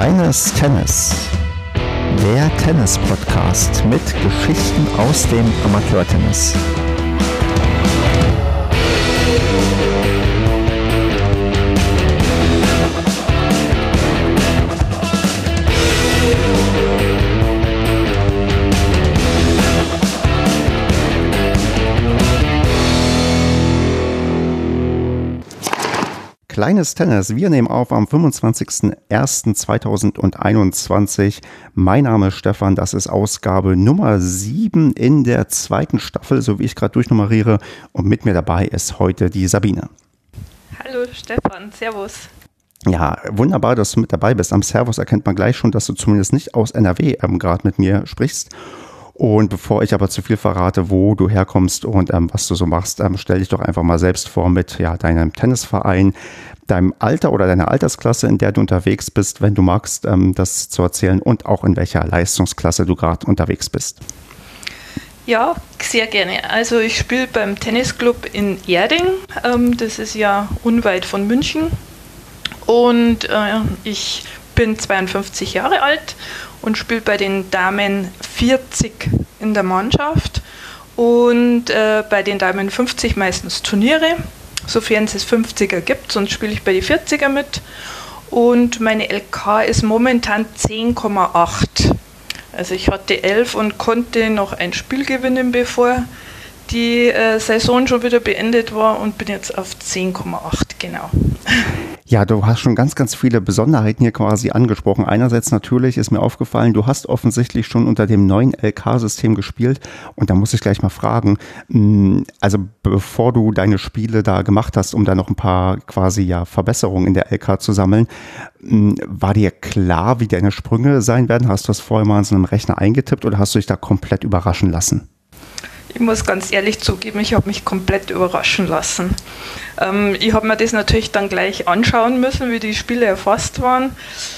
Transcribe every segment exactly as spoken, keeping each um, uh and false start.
Kleines Tennis, der Tennis-Podcast mit Geschichten aus dem Amateurtennis. Kleines Tennis, wir nehmen auf am fünfundzwanzigsten ersten zweitausendeinundzwanzig. Mein Name ist Stefan, das ist Ausgabe Nummer sieben in der zweiten Staffel, so wie ich gerade durchnummeriere. Und mit mir dabei ist heute die Sabine. Hallo Stefan, servus. Ja, wunderbar, dass du mit dabei bist. Am Servus erkennt man gleich schon, dass du zumindest nicht aus N R W ähm, gerade mit mir sprichst. Und bevor ich aber zu viel verrate, wo du herkommst und ähm, was du so machst, ähm, stell dich doch einfach mal selbst vor mit ja, deinem Tennisverein, deinem Alter oder deiner Altersklasse, in der du unterwegs bist, wenn du magst, ähm, das zu erzählen und auch in welcher Leistungsklasse du gerade unterwegs bist. Ja, sehr gerne. Also ich spiele beim Tennisclub in Erding, ähm, das ist ja unweit von München und äh, ich bin zweiundfünfzig Jahre alt und spiele bei den Damen vierzig in der Mannschaft und äh, bei den Damen fünfzig meistens Turniere, sofern es fünfziger gibt, sonst spiele ich bei den vierziger mit. Und meine L K ist momentan zehn Komma acht. Also ich hatte elf und konnte noch ein Spiel gewinnen, bevor die äh, Saison schon wieder beendet war und bin jetzt auf zehn Komma acht, genau. Ja, du hast schon ganz, ganz viele Besonderheiten hier quasi angesprochen. Einerseits natürlich ist mir aufgefallen, du hast offensichtlich schon unter dem neuen L K-System gespielt. Und da muss ich gleich mal fragen, also bevor du deine Spiele da gemacht hast, um da noch ein paar quasi ja Verbesserungen in der L K zu sammeln, war dir klar, wie deine Sprünge sein werden? Hast du das vorher mal in so einem Rechner eingetippt oder hast du dich da komplett überraschen lassen? Ich muss ganz ehrlich zugeben, ich habe mich komplett überraschen lassen. Ähm, ich habe mir das natürlich dann gleich anschauen müssen, wie die Spiele erfasst waren.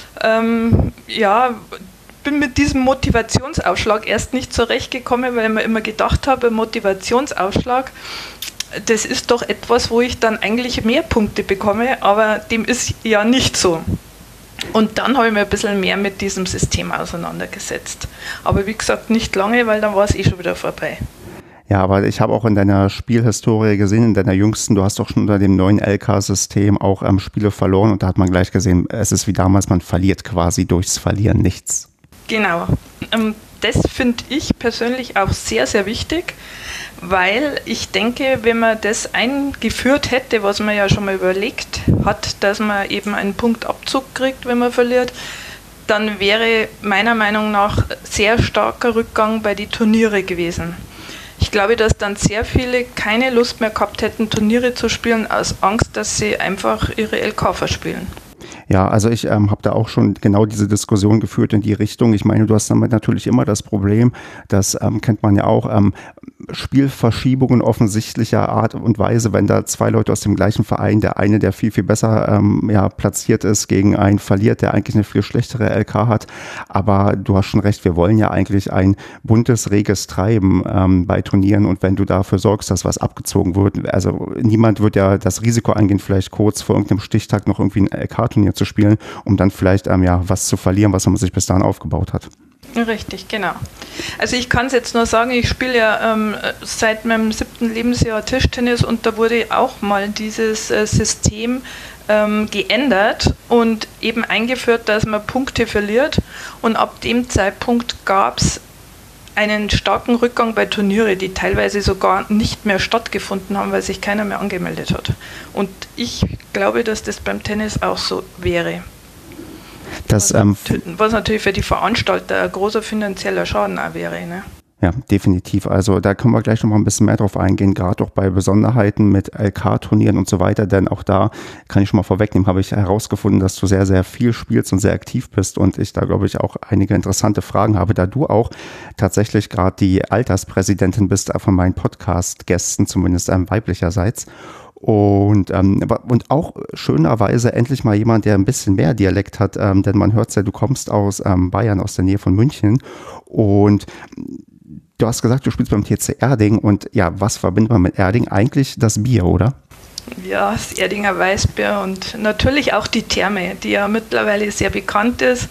Ähm, ja, bin mit diesem Motivationsaufschlag erst nicht zurechtgekommen, weil ich mir immer gedacht habe, Motivationsaufschlag, das ist doch etwas, wo ich dann eigentlich mehr Punkte bekomme, aber dem ist ja nicht so. Und dann habe ich mir ein bisschen mehr mit diesem System auseinandergesetzt. Aber wie gesagt, nicht lange, weil dann war es eh schon wieder vorbei. Ja, aber ich habe auch in deiner Spielhistorie gesehen, in deiner jüngsten, du hast doch schon unter dem neuen L K-System auch ähm, Spiele verloren und da hat man gleich gesehen, es ist wie damals, man verliert quasi durchs Verlieren nichts. Genau, ähm, das finde ich persönlich auch sehr, sehr wichtig, weil ich denke, wenn man das eingeführt hätte, was man ja schon mal überlegt hat, dass man eben einen Punktabzug kriegt, wenn man verliert, dann wäre meiner Meinung nach sehr starker Rückgang bei den Turniere gewesen. Ich glaube, dass dann sehr viele keine Lust mehr gehabt hätten, Turniere zu spielen, aus Angst, dass sie einfach ihre L K verspielen. Ja, also ich ähm, habe da auch schon genau diese Diskussion geführt in die Richtung. Ich meine, du hast damit natürlich immer das Problem, das ähm, kennt man ja auch, ähm, Spielverschiebungen offensichtlicher Art und Weise, wenn da zwei Leute aus dem gleichen Verein, der eine, der viel, viel besser ähm, ja, platziert ist, gegen einen verliert, der eigentlich eine viel schlechtere L K hat. Aber du hast schon recht, wir wollen ja eigentlich ein buntes, reges Treiben ähm, bei Turnieren und wenn du dafür sorgst, dass was abgezogen wird, also niemand wird ja das Risiko eingehen, vielleicht kurz vor irgendeinem Stichtag noch irgendwie ein L K-Turnier zu spielen, um dann vielleicht ähm, ja, was zu verlieren, was man sich bis dahin aufgebaut hat. Richtig, genau. Also ich kann es jetzt nur sagen, ich spiele ja ähm, seit meinem siebten Lebensjahr Tischtennis und da wurde auch mal dieses äh, System ähm, geändert und eben eingeführt, dass man Punkte verliert und ab dem Zeitpunkt gab es einen starken Rückgang bei Turniere, die teilweise sogar nicht mehr stattgefunden haben, weil sich keiner mehr angemeldet hat. Und ich glaube, dass das beim Tennis auch so wäre. Das, was, ähm, was natürlich für die Veranstalter ein großer finanzieller Schaden auch wäre. Ne? Ja, definitiv. Also da können wir gleich noch mal ein bisschen mehr drauf eingehen, gerade auch bei Besonderheiten mit L K-Turnieren und so weiter, denn auch da kann ich schon mal vorwegnehmen, habe ich herausgefunden, dass du sehr, sehr viel spielst und sehr aktiv bist und ich da, glaube ich, auch einige interessante Fragen habe, da du auch tatsächlich gerade die Alterspräsidentin bist von meinen Podcast-Gästen, zumindest ähm, weiblicherseits. Und, ähm, und auch schönerweise endlich mal jemand, der ein bisschen mehr Dialekt hat, ähm, denn man hört ja, du kommst aus ähm, Bayern, aus der Nähe von München und du hast gesagt, du spielst beim T C Erding und ja, was verbindet man mit Erding? Eigentlich das Bier, oder? Ja, das Erdinger Weißbier und natürlich auch die Therme, die ja mittlerweile sehr bekannt ist.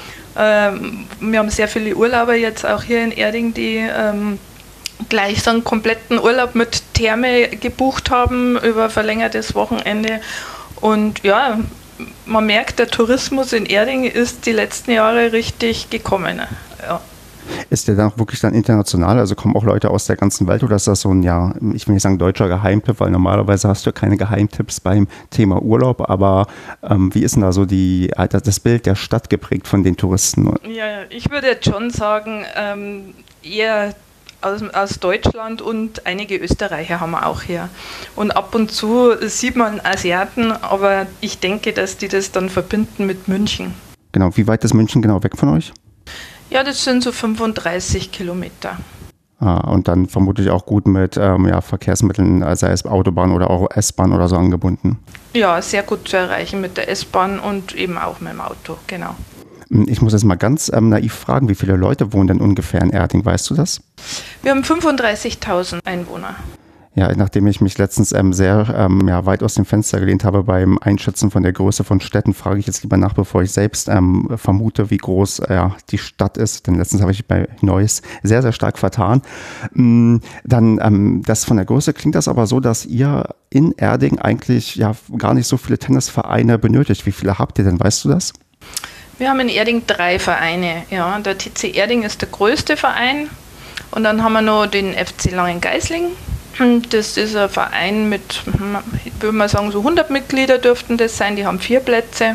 Ähm, wir haben sehr viele Urlauber jetzt auch hier in Erding, die ähm, gleich so einen kompletten Urlaub mit Therme gebucht haben über verlängertes Wochenende. Und ja, man merkt, der Tourismus in Erding ist die letzten Jahre richtig gekommen. Ja. Ist der dann auch wirklich dann international? Also kommen auch Leute aus der ganzen Welt oder ist das so ein, ja, ich will nicht sagen deutscher Geheimtipp, weil normalerweise hast du keine Geheimtipps beim Thema Urlaub, aber ähm, wie ist denn da so die, das Bild der Stadt geprägt von den Touristen? Ja, ich würde jetzt schon sagen, ähm, eher aus, aus Deutschland und einige Österreicher haben wir auch hier. Und ab und zu sieht man Asiaten, aber ich denke, dass die das dann verbinden mit München. Genau, wie weit ist München genau weg von euch? Ja, das sind so fünfunddreißig Kilometer. Ah, und dann vermutlich auch gut mit ähm, ja, Verkehrsmitteln, sei es Autobahn oder auch S-Bahn oder so angebunden. Ja, sehr gut zu erreichen mit der S-Bahn und eben auch mit dem Auto, genau. Ich muss jetzt mal ganz ähm, naiv fragen, wie viele Leute wohnen denn ungefähr in Erding, weißt du das? Wir haben fünfunddreißigtausend Einwohner. Ja, nachdem ich mich letztens ähm, sehr ähm, ja, weit aus dem Fenster gelehnt habe beim Einschätzen von der Größe von Städten, frage ich jetzt lieber nach, bevor ich selbst ähm, vermute, wie groß äh, die Stadt ist. Denn letztens habe ich bei Neuss sehr, sehr stark vertan. Ähm, dann, ähm, das von der Größe klingt das aber so, dass ihr in Erding eigentlich ja gar nicht so viele Tennisvereine benötigt. Wie viele habt ihr denn, weißt du das? Wir haben in Erding drei Vereine. Ja, der T C Erding ist der größte Verein. Und dann haben wir noch den F C Langengeisling. Das ist ein Verein mit, würde man sagen, so hundert Mitglieder dürften das sein, die haben vier Plätze.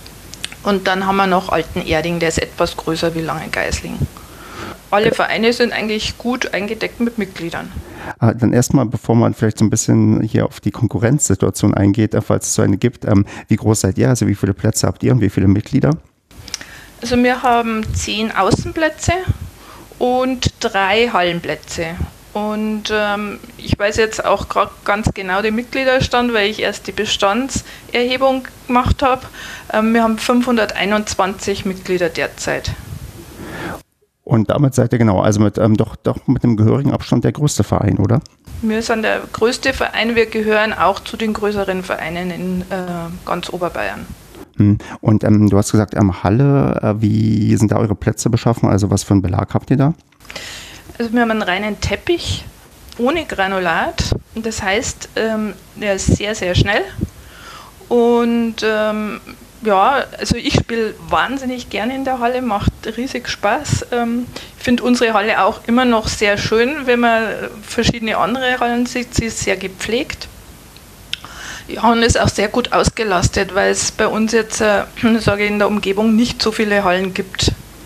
Und dann haben wir noch Alten Erding, der ist etwas größer wie Langengeisling. Alle Vereine sind eigentlich gut eingedeckt mit Mitgliedern. Ah, dann erstmal, bevor man vielleicht so ein bisschen hier auf die Konkurrenzsituation eingeht, falls es so eine gibt, ähm, wie groß seid ihr, also wie viele Plätze habt ihr und wie viele Mitglieder? Also wir haben zehn Außenplätze und drei Hallenplätze. Und ähm, ich weiß jetzt auch gerade ganz genau den Mitgliederstand, weil ich erst die Bestandserhebung gemacht habe. Ähm, wir haben fünfhunderteinundzwanzig Mitglieder derzeit. Und damit seid ihr genau, also mit ähm, doch, doch mit einem gehörigen Abstand der größte Verein, oder? Wir sind der größte Verein, wir gehören auch zu den größeren Vereinen in äh, ganz Oberbayern. Hm. Und ähm, du hast gesagt, ähm, Halle, äh, wie sind da eure Plätze beschaffen? Also was für einen Belag habt ihr da? Also wir haben einen reinen Teppich ohne Granulat. Das heißt, ähm, der ist sehr, sehr schnell. Und ähm, ja, also ich spiele wahnsinnig gerne in der Halle, macht riesig Spaß. Ähm, ich finde unsere Halle auch immer noch sehr schön, wenn man verschiedene andere Hallen sieht. Sie ist sehr gepflegt. Ja, und ist auch sehr gut ausgelastet, weil es bei uns jetzt, äh, sage ich, in der Umgebung nicht so viele Hallen gibt.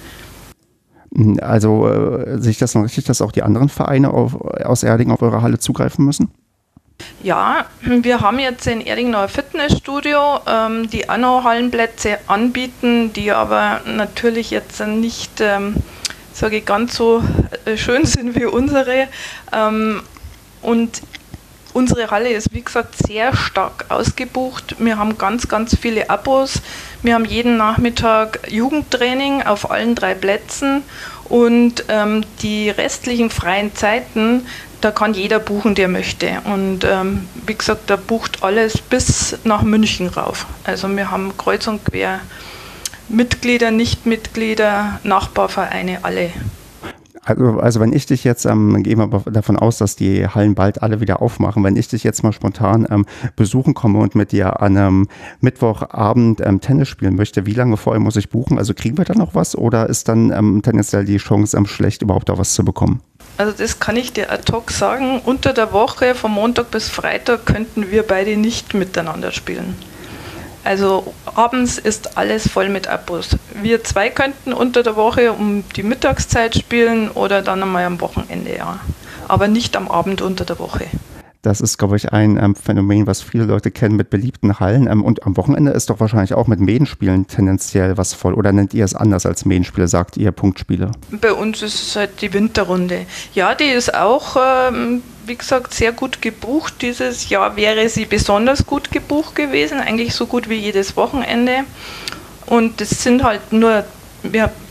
Also äh, sehe ich das dann richtig, dass auch die anderen Vereine auf, aus Erding auf eure Halle zugreifen müssen? Ja, wir haben jetzt in Erding noch ein Fitnessstudio, ähm, die auch noch Hallenplätze anbieten, die aber natürlich jetzt nicht, ähm, sage ich, ganz so äh, schön sind wie unsere. Ähm, und unsere Halle ist, wie gesagt, sehr stark ausgebucht. Wir haben ganz, ganz viele Abos. Wir haben jeden Nachmittag Jugendtraining auf allen drei Plätzen und ähm, die restlichen freien Zeiten, da kann jeder buchen, der möchte. Und ähm, wie gesagt, da bucht alles bis nach München rauf. Also wir haben kreuz und quer Mitglieder, Nichtmitglieder, Nachbarvereine, alle. Also, also wenn ich dich jetzt, ähm, gehen wir davon aus, dass die Hallen bald alle wieder aufmachen, wenn ich dich jetzt mal spontan ähm, besuchen komme und mit dir an einem Mittwochabend ähm, Tennis spielen möchte, wie lange vorher muss ich buchen? Also kriegen wir da noch was oder ist dann ähm, tendenziell die Chance ähm, schlecht, überhaupt da was zu bekommen? Also das kann ich dir ad hoc sagen. Unter der Woche, von Montag bis Freitag, könnten wir beide nicht miteinander spielen. Also abends ist alles voll mit Abos. Wir zwei könnten unter der Woche um die Mittagszeit spielen oder dann einmal am Wochenende, ja. Aber nicht am Abend unter der Woche. Das ist, glaube ich, ein ähm, Phänomen, was viele Leute kennen mit beliebten Hallen. Ähm, und am Wochenende ist doch wahrscheinlich auch mit Medenspielen tendenziell was voll. Oder nennt ihr es anders als Medenspiele? Sagt ihr Punktspiele? Bei uns ist es halt die Winterrunde. Ja, die ist auch, ähm, wie gesagt, sehr gut gebucht. Dieses Jahr wäre sie besonders gut gebucht gewesen. Eigentlich so gut wie jedes Wochenende. Und es sind halt nur, wir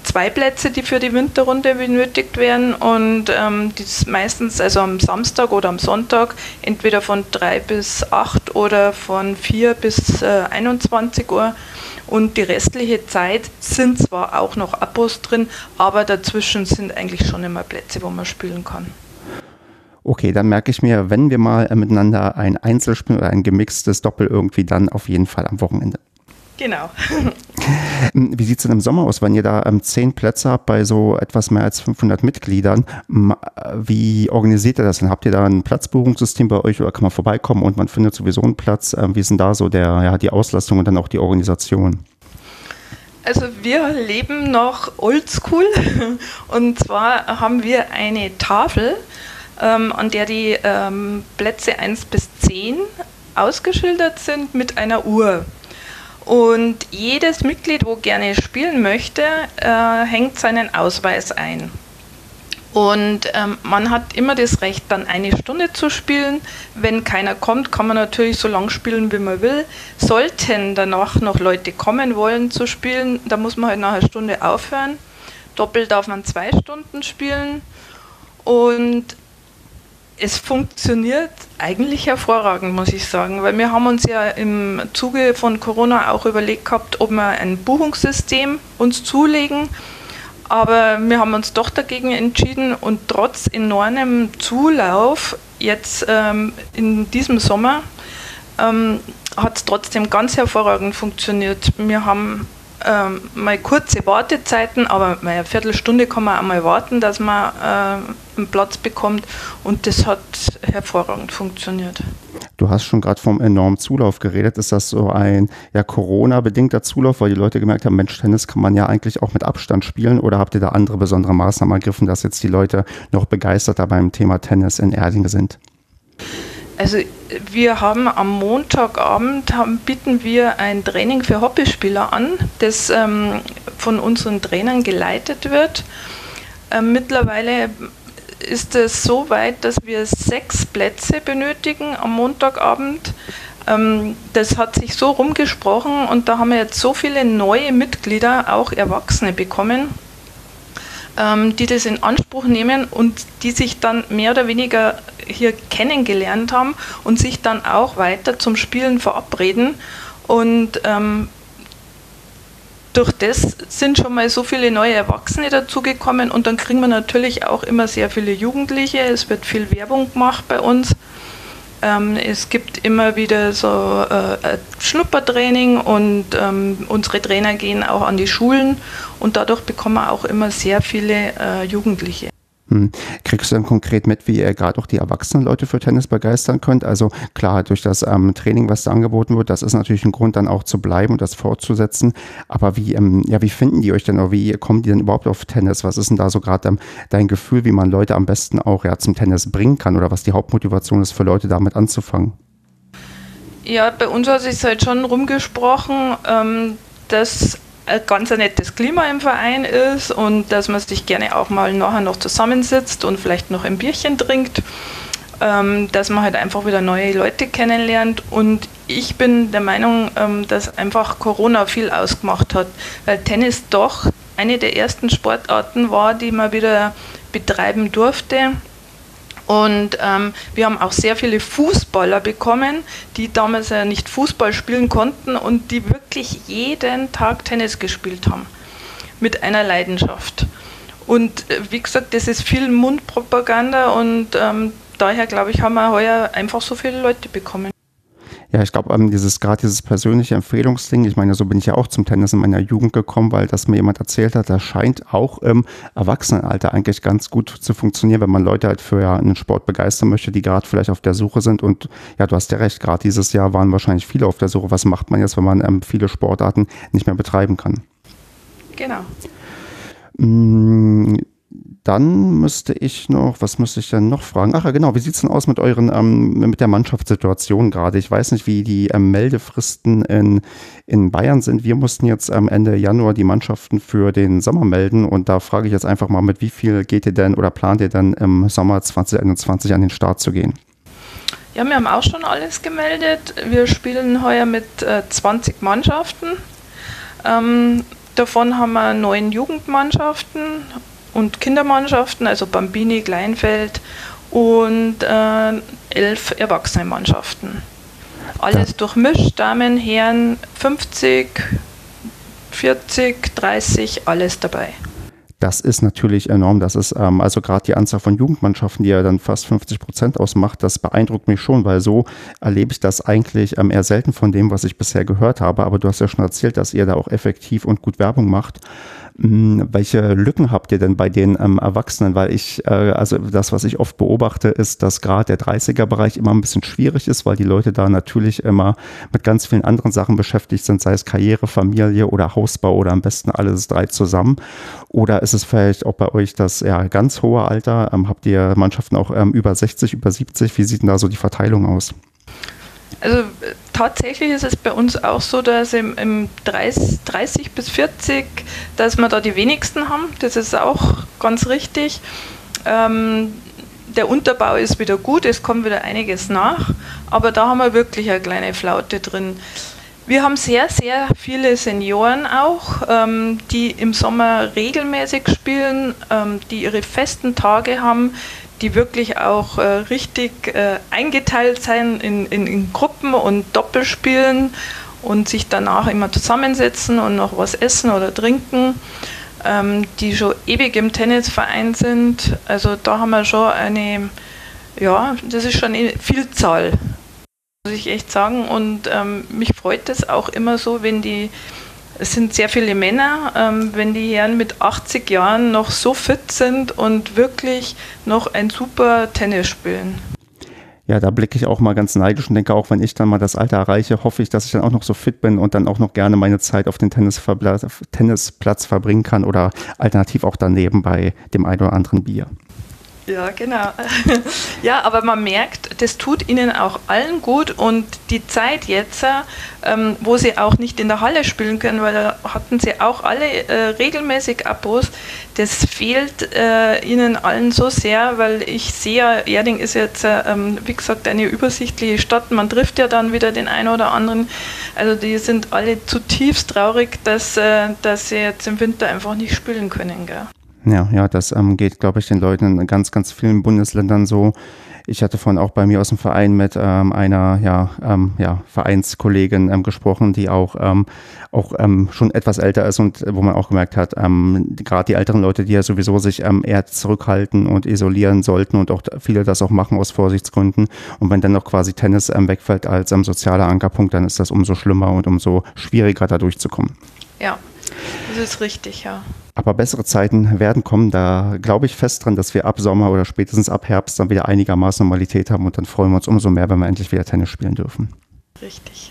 zwei Plätze, die für die Winterrunde benötigt werden und ähm, das meistens also am Samstag oder am Sonntag entweder von drei bis acht oder von vier bis äh, einundzwanzig Uhr. Und die restliche Zeit sind zwar auch noch Abos drin, aber dazwischen sind eigentlich schon immer Plätze, wo man spielen kann. Okay, dann merke ich mir, wenn wir mal miteinander ein Einzelspiel oder ein gemixtes Doppel irgendwie, dann auf jeden Fall am Wochenende. Genau. Wie sieht es denn im Sommer aus, wenn ihr da ähm, zehn Plätze habt bei so etwas mehr als fünfhundert Mitgliedern? Wie organisiert ihr das denn? Habt ihr da ein Platzbuchungssystem bei euch oder kann man vorbeikommen und man findet sowieso einen Platz? Ähm, wie ist denn da so der, ja, die Auslastung und dann auch die Organisation? Also wir leben noch oldschool und zwar haben wir eine Tafel, ähm, an der die ähm, Plätze eins bis zehn ausgeschildert sind mit einer Uhr. Und jedes Mitglied, wo gerne spielen möchte, äh, hängt seinen Ausweis ein. Und ähm, man hat immer das Recht, dann eine Stunde zu spielen. Wenn keiner kommt, kann man natürlich so lange spielen, wie man will. Sollten danach noch Leute kommen wollen zu spielen, dann muss man halt nach einer Stunde aufhören. Doppel darf man zwei Stunden spielen. Und es funktioniert eigentlich hervorragend, muss ich sagen, weil wir haben uns ja im Zuge von Corona auch überlegt gehabt, ob wir ein Buchungssystem uns zulegen, aber wir haben uns doch dagegen entschieden und trotz enormem Zulauf jetzt ähm, in diesem Sommer ähm, hat es trotzdem ganz hervorragend funktioniert. Wir haben ähm, mal kurze Wartezeiten, aber mal eine Viertelstunde kann man auch mal warten, dass man äh, einen Platz bekommt und das hat hervorragend funktioniert. Du hast schon gerade vom enormen Zulauf geredet. Ist das so ein ja, Corona-bedingter Zulauf, weil die Leute gemerkt haben, Mensch, Tennis kann man ja eigentlich auch mit Abstand spielen, oder habt ihr da andere besondere Maßnahmen ergriffen, dass jetzt die Leute noch begeisterter beim Thema Tennis in Erding sind? Also wir haben am Montagabend haben, bieten wir ein Training für Hobbyspieler an, das ähm, von unseren Trainern geleitet wird. Ähm, mittlerweile ist es so weit, dass wir sechs Plätze benötigen am Montagabend. Ähm, das hat sich so rumgesprochen und da haben wir jetzt so viele neue Mitglieder, auch Erwachsene bekommen, die das in Anspruch nehmen und die sich dann mehr oder weniger hier kennengelernt haben und sich dann auch weiter zum Spielen verabreden. Und ähm, durch das sind schon mal so viele neue Erwachsene dazugekommen und dann kriegen wir natürlich auch immer sehr viele Jugendliche. Es wird viel Werbung gemacht bei uns. Ähm, es gibt immer wieder so äh, Schnuppertraining und ähm, unsere Trainer gehen auch an die Schulen und dadurch bekommen wir auch immer sehr viele äh, Jugendliche. Hm. Kriegst du dann konkret mit, wie ihr gerade auch die erwachsenen Leute für Tennis begeistern könnt? Also klar, durch das ähm, Training, was da angeboten wird, das ist natürlich ein Grund, dann auch zu bleiben und das fortzusetzen. Aber wie, ähm, ja, wie finden die euch denn oder wie kommen die denn überhaupt auf Tennis? Was ist denn da so gerade ähm, dein Gefühl, wie man Leute am besten auch ja, zum Tennis bringen kann oder was die Hauptmotivation ist für Leute, damit anzufangen? Ja, bei uns hat sich halt schon rumgesprochen, ähm, dass ein ganz ein nettes Klima im Verein ist und dass man sich gerne auch mal nachher noch zusammensitzt und vielleicht noch ein Bierchen trinkt, ähm, dass man halt einfach wieder neue Leute kennenlernt. Und ich bin der Meinung, ähm, dass einfach Corona viel ausgemacht hat, weil Tennis doch eine der ersten Sportarten war, die man wieder betreiben durfte. Und ähm, wir haben auch sehr viele Fußballer bekommen, die damals ja nicht Fußball spielen konnten und die wirklich jeden Tag Tennis gespielt haben. Mit einer Leidenschaft. Und äh, wie gesagt, das ist viel Mundpropaganda und ähm, daher, glaube ich, haben wir heuer einfach so viele Leute bekommen. Ja, ich glaube, ähm, dieses gerade dieses persönliche Empfehlungsding, ich meine, so bin ich ja auch zum Tennis in meiner Jugend gekommen, weil das mir jemand erzählt hat, das scheint auch im Erwachsenenalter eigentlich ganz gut zu funktionieren, wenn man Leute halt für ja, einen Sport begeistern möchte, die gerade vielleicht auf der Suche sind. Und ja, du hast ja recht, gerade dieses Jahr waren wahrscheinlich viele auf der Suche. Was macht man jetzt, wenn man ähm, viele Sportarten nicht mehr betreiben kann? Genau. Mm, Dann müsste ich noch, was müsste ich denn noch fragen? Ach ja, genau, wie sieht es denn aus mit euren, ähm, mit der Mannschaftssituation gerade? Ich weiß nicht, wie die ähm, Meldefristen in, in Bayern sind. Wir mussten jetzt am Ende Januar die Mannschaften für den Sommer melden und da frage ich jetzt einfach mal, mit wie viel geht ihr denn oder plant ihr denn im Sommer zwanzig einundzwanzig an den Start zu gehen? Ja, wir haben auch schon alles gemeldet. Wir spielen heuer mit äh, zwanzig Mannschaften. Ähm, Davon haben wir neun Jugendmannschaften und Kindermannschaften, also Bambini, Kleinfeld und äh, elf Erwachsenenmannschaften. Alles ja. durchmischt, Damen, Herren, fünfzig, vierzig, dreißig, alles dabei. Das ist natürlich enorm. Das ist ähm, also gerade die Anzahl von Jugendmannschaften, die ja dann fast fünfzig Prozent ausmacht, das beeindruckt mich schon, weil so erlebe ich das eigentlich ähm, eher selten von dem, was ich bisher gehört habe. Aber du hast ja schon erzählt, dass ihr da auch effektiv und gut Werbung macht. Hm, welche Lücken habt ihr denn bei den ähm, Erwachsenen? Weil ich, äh, also das, was ich oft beobachte, ist, dass gerade der dreißiger-Bereich immer ein bisschen schwierig ist, weil die Leute da natürlich immer mit ganz vielen anderen Sachen beschäftigt sind, sei es Karriere, Familie oder Hausbau oder am besten alles drei zusammen. Oder ist es vielleicht auch bei euch das ja, ganz hohe Alter? Ähm, habt ihr Mannschaften auch ähm, über sechzig, über siebzig? Wie sieht denn da so die Verteilung aus? Also tatsächlich ist es bei uns auch so, dass im, im dreißig bis vierzig, dass wir da die wenigsten haben. Das ist auch ganz richtig. Ähm, der Unterbau ist wieder gut, es kommt wieder einiges nach, aber da haben wir wirklich eine kleine Flaute drin. Wir haben sehr, sehr viele Senioren auch, ähm, die im Sommer regelmäßig spielen, ähm, die ihre festen Tage haben, die wirklich auch äh, richtig äh, eingeteilt sein in, in, in Gruppen und Doppelspielen und sich danach immer zusammensetzen und noch was essen oder trinken, ähm, die schon ewig im Tennisverein sind. Also da haben wir schon eine, ja, das ist schon eine Vielzahl, muss ich echt sagen. Und ähm, mich freut es auch immer so, wenn die, es sind sehr viele Männer, ähm, wenn die Herren mit achtzig Jahren noch so fit sind und wirklich noch ein super Tennis spielen. Ja, da blicke ich auch mal ganz neidisch und denke auch, wenn ich dann mal das Alter erreiche, hoffe ich, dass ich dann auch noch so fit bin und dann auch noch gerne meine Zeit auf dem Tennisplatz, Tennisplatz verbringen kann oder alternativ auch daneben bei dem einen oder anderen Bier. Ja, genau. Ja, aber man merkt, das tut ihnen auch allen gut und die Zeit jetzt, ähm, wo sie auch nicht in der Halle spielen können, weil da hatten sie auch alle äh, regelmäßig Abos, das fehlt äh, ihnen allen so sehr, weil ich sehe, Erding ist jetzt, äh, wie gesagt, eine übersichtliche Stadt, man trifft ja dann wieder den einen oder anderen, also die sind alle zutiefst traurig, dass, äh, dass sie jetzt im Winter einfach nicht spielen können, gell? Ja, ja, das ähm, geht, glaube ich, den Leuten in ganz, ganz vielen Bundesländern so. Ich hatte vorhin auch bei mir aus dem Verein mit ähm, einer ja, ähm, ja, Vereinskollegin ähm, gesprochen, die auch, ähm, auch ähm, schon etwas älter ist und wo man auch gemerkt hat, ähm, gerade die älteren Leute, die ja sowieso sich ähm, eher zurückhalten und isolieren sollten und auch viele das auch machen aus Vorsichtsgründen. Und wenn dann noch quasi Tennis ähm, wegfällt als ähm, sozialer Ankerpunkt, dann ist das umso schlimmer und umso schwieriger, da durchzukommen. Ja, das ist richtig, ja. Aber bessere Zeiten werden kommen, da glaube ich fest dran, dass wir ab Sommer oder spätestens ab Herbst dann wieder einigermaßen Normalität haben und dann freuen wir uns umso mehr, wenn wir endlich wieder Tennis spielen dürfen. Richtig.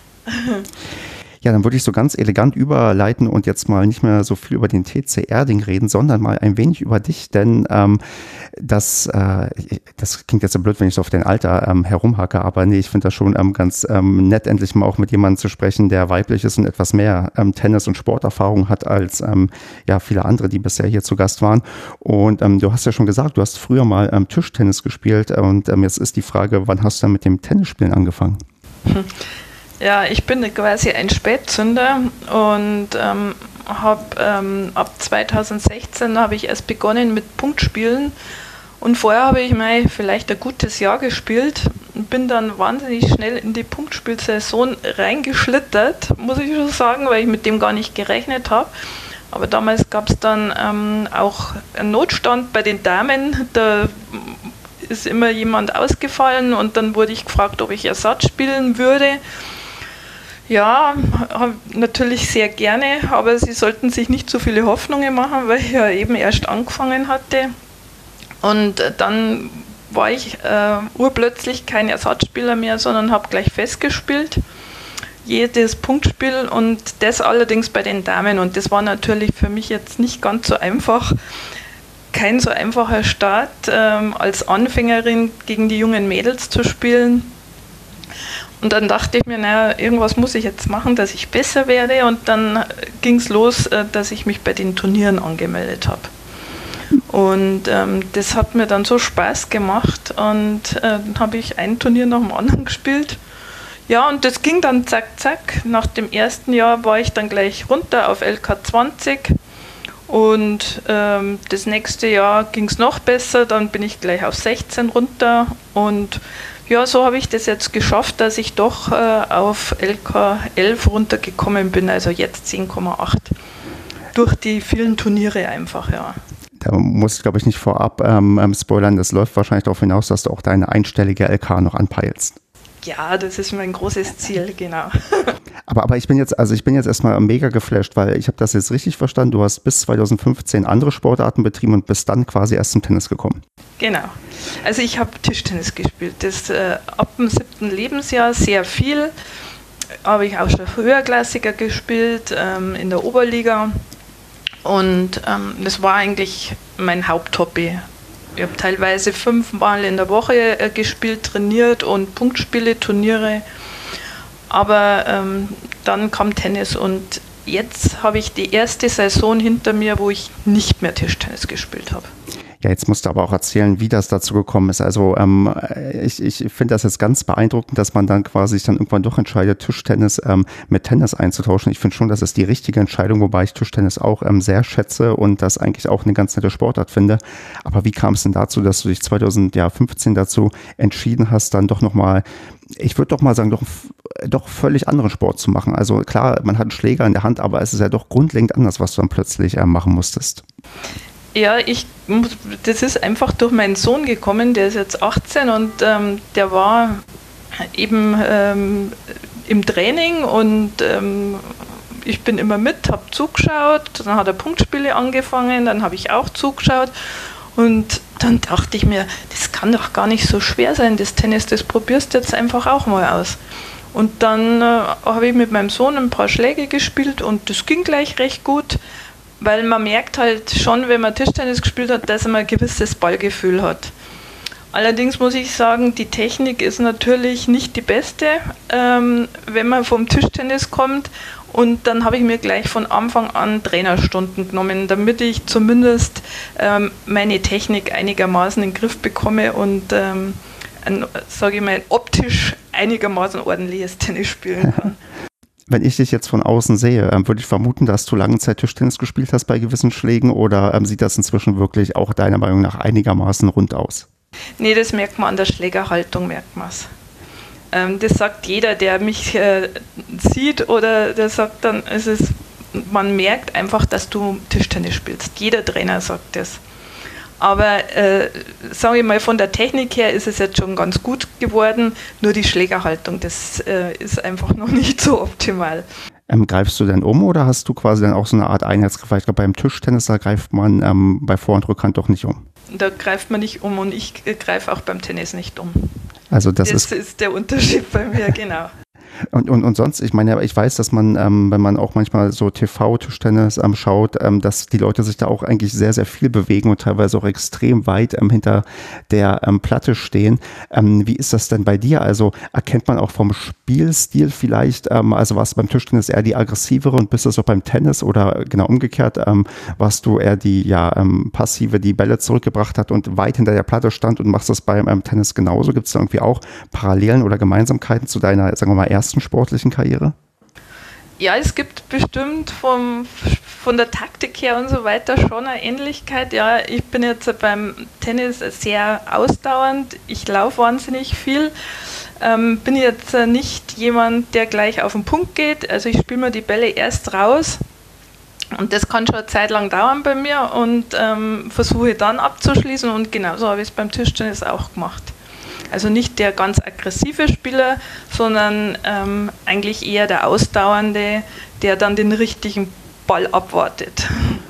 Ja, dann würde ich so ganz elegant überleiten und jetzt mal nicht mehr so viel über den T C Erding reden, sondern mal ein wenig über dich, denn ähm, das, äh, das klingt jetzt so blöd, wenn ich so auf dein Alter ähm, herumhacke, aber nee, ich finde das schon ähm, ganz ähm, nett, endlich mal auch mit jemandem zu sprechen, der weiblich ist und etwas mehr ähm, Tennis- und Sporterfahrung hat als ähm, ja, viele andere, die bisher hier zu Gast waren. Und ähm, du hast ja schon gesagt, du hast früher mal ähm, Tischtennis gespielt und ähm, jetzt ist die Frage, wann hast du dann mit dem Tennisspielen angefangen? Hm. Ja, ich bin quasi ein Spätzünder und ähm, habe ähm, ab zweitausendsechzehn habe ich erst begonnen mit Punktspielen und vorher habe ich mal vielleicht ein gutes Jahr gespielt und bin dann wahnsinnig schnell in die Punktspielsaison reingeschlittert, muss ich schon sagen, weil ich mit dem gar nicht gerechnet habe. Aber damals gab es dann ähm, auch einen Notstand bei den Damen, da ist immer jemand ausgefallen und dann wurde ich gefragt, ob ich Ersatz spielen würde. Ja, natürlich sehr gerne, aber sie sollten sich nicht so viele Hoffnungen machen, weil ich ja eben erst angefangen hatte. Und dann war ich äh, urplötzlich kein Ersatzspieler mehr, sondern habe gleich festgespielt. Jedes Punktspiel und das allerdings bei den Damen. Und das war natürlich für mich jetzt nicht ganz so einfach. Kein so einfacher Start, ähm, als Anfängerin gegen die jungen Mädels zu spielen. Und dann dachte ich mir, naja, irgendwas muss ich jetzt machen, dass ich besser werde. Und dann ging es los, dass ich mich bei den Turnieren angemeldet habe. Und ähm, das hat mir dann so Spaß gemacht. Und äh, dann habe ich ein Turnier nach dem anderen gespielt. Ja, und das ging dann zack, zack. Nach dem ersten Jahr war ich dann gleich runter auf L K zwanzig und ähm, das nächste Jahr ging es noch besser, dann bin ich gleich auf sechzehn runter und ja, so habe ich das jetzt geschafft, dass ich doch äh, auf L K elf runtergekommen bin, also jetzt zehn Komma acht. Durch die vielen Turniere einfach, ja. Da musst du, glaube ich, nicht vorab ähm, spoilern, das läuft wahrscheinlich darauf hinaus, dass du auch deine einstellige L K noch anpeilst. Ja, das ist mein großes Ziel, genau. Aber, aber ich bin jetzt, also ich bin jetzt erstmal mega geflasht, weil ich habe das jetzt richtig verstanden, du hast bis zwanzig fünfzehn andere Sportarten betrieben und bist dann quasi erst zum Tennis gekommen. Genau. Also ich habe Tischtennis gespielt. Das äh, ab dem siebten Lebensjahr sehr viel. Habe ich auch schon höherklassiger gespielt, ähm, in der Oberliga. Und ähm, das war eigentlich mein Haupthobby. Ich habe teilweise fünfmal in der Woche äh, gespielt, trainiert und Punktspiele, Turniere. Aber ähm, dann kam Tennis und jetzt habe ich die erste Saison hinter mir, wo ich nicht mehr Tischtennis gespielt habe. Ja, jetzt musst du aber auch erzählen, wie das dazu gekommen ist. Also ähm, ich, ich finde das jetzt ganz beeindruckend, dass man dann quasi sich dann irgendwann doch entscheidet, Tischtennis ähm, mit Tennis einzutauschen. Ich finde schon, das ist die richtige Entscheidung, wobei ich Tischtennis auch ähm, sehr schätze und das eigentlich auch eine ganz nette Sportart finde. Aber wie kam es denn dazu, dass du dich zwanzig fünfzehn dazu entschieden hast, dann doch nochmal, ich würde doch mal sagen, doch, doch völlig anderen Sport zu machen? Also klar, man hat einen Schläger in der Hand, aber es ist ja doch grundlegend anders, was du dann plötzlich äh, machen musstest. Ja, ich muss, das ist einfach durch meinen Sohn gekommen, der ist jetzt achtzehn und ähm, der war eben ähm, im Training und ähm, ich bin immer mit, habe zugeschaut, dann hat er Punktspiele angefangen, dann habe ich auch zugeschaut und dann dachte ich mir, das kann doch gar nicht so schwer sein, das Tennis, das probierst du jetzt einfach auch mal aus. Und dann äh, habe ich mit meinem Sohn ein paar Schläge gespielt und das ging gleich recht gut. Weil man merkt halt schon, wenn man Tischtennis gespielt hat, dass man ein gewisses Ballgefühl hat. Allerdings muss ich sagen, die Technik ist natürlich nicht die beste, ähm, wenn man vom Tischtennis kommt. Und dann habe ich mir gleich von Anfang an Trainerstunden genommen, damit ich zumindest ähm, meine Technik einigermaßen in den Griff bekomme und ähm, ein, sage ich mal, optisch einigermaßen ordentliches Tennis spielen kann. Wenn ich dich jetzt von außen sehe, ähm, würde ich vermuten, dass du lange Zeit Tischtennis gespielt hast bei gewissen Schlägen oder ähm, sieht das inzwischen wirklich auch deiner Meinung nach einigermaßen rund aus? Nee, das merkt man an der Schlägerhaltung, merkt man es. Ähm, das sagt jeder, der mich äh, sieht oder der sagt dann, es ist, man merkt einfach, dass du Tischtennis spielst. Jeder Trainer sagt das. Aber äh, sage ich mal, von der Technik her ist es jetzt schon ganz gut geworden, nur die Schlägerhaltung, das äh, ist einfach noch nicht so optimal. Ähm, greifst du denn um oder hast du quasi dann auch so eine Art Einheitsgriff? Ich glaube, beim Tischtennis, da greift man ähm, bei Vor- und Rückhand doch nicht um. Da greift man nicht um und ich äh, greife auch beim Tennis nicht um. Also das, das ist, ist der Unterschied bei mir, genau. Und, und, und sonst, ich meine, ich weiß, dass man, ähm, wenn man auch manchmal so T V-Tischtennis ähm, schaut, ähm, dass die Leute sich da auch eigentlich sehr, sehr viel bewegen und teilweise auch extrem weit ähm, hinter der ähm, Platte stehen. Ähm, wie ist das denn bei dir? Also erkennt man auch vom Spielstil vielleicht, ähm, also warst du beim Tischtennis eher die aggressivere und bist du auch beim Tennis oder genau umgekehrt, ähm, warst du eher die ja ähm, passive, die Bälle zurückgebracht hat und weit hinter der Platte stand und machst das beim ähm, Tennis genauso? Gibt es da irgendwie auch Parallelen oder Gemeinsamkeiten zu deiner, sagen wir mal, ersten sportlichen Karriere? Ja, es gibt bestimmt vom, von der Taktik her und so weiter schon eine Ähnlichkeit. Ja, ich bin jetzt beim Tennis sehr ausdauernd, ich laufe wahnsinnig viel, ähm, bin jetzt nicht jemand, der gleich auf den Punkt geht, also ich spiele mir die Bälle erst raus und das kann schon eine Zeit lang dauern bei mir und ähm, versuche dann abzuschließen und genauso habe ich es beim Tischtennis auch gemacht. Also nicht der ganz aggressive Spieler, sondern ähm, eigentlich eher der Ausdauernde, der dann den richtigen Ball abwartet.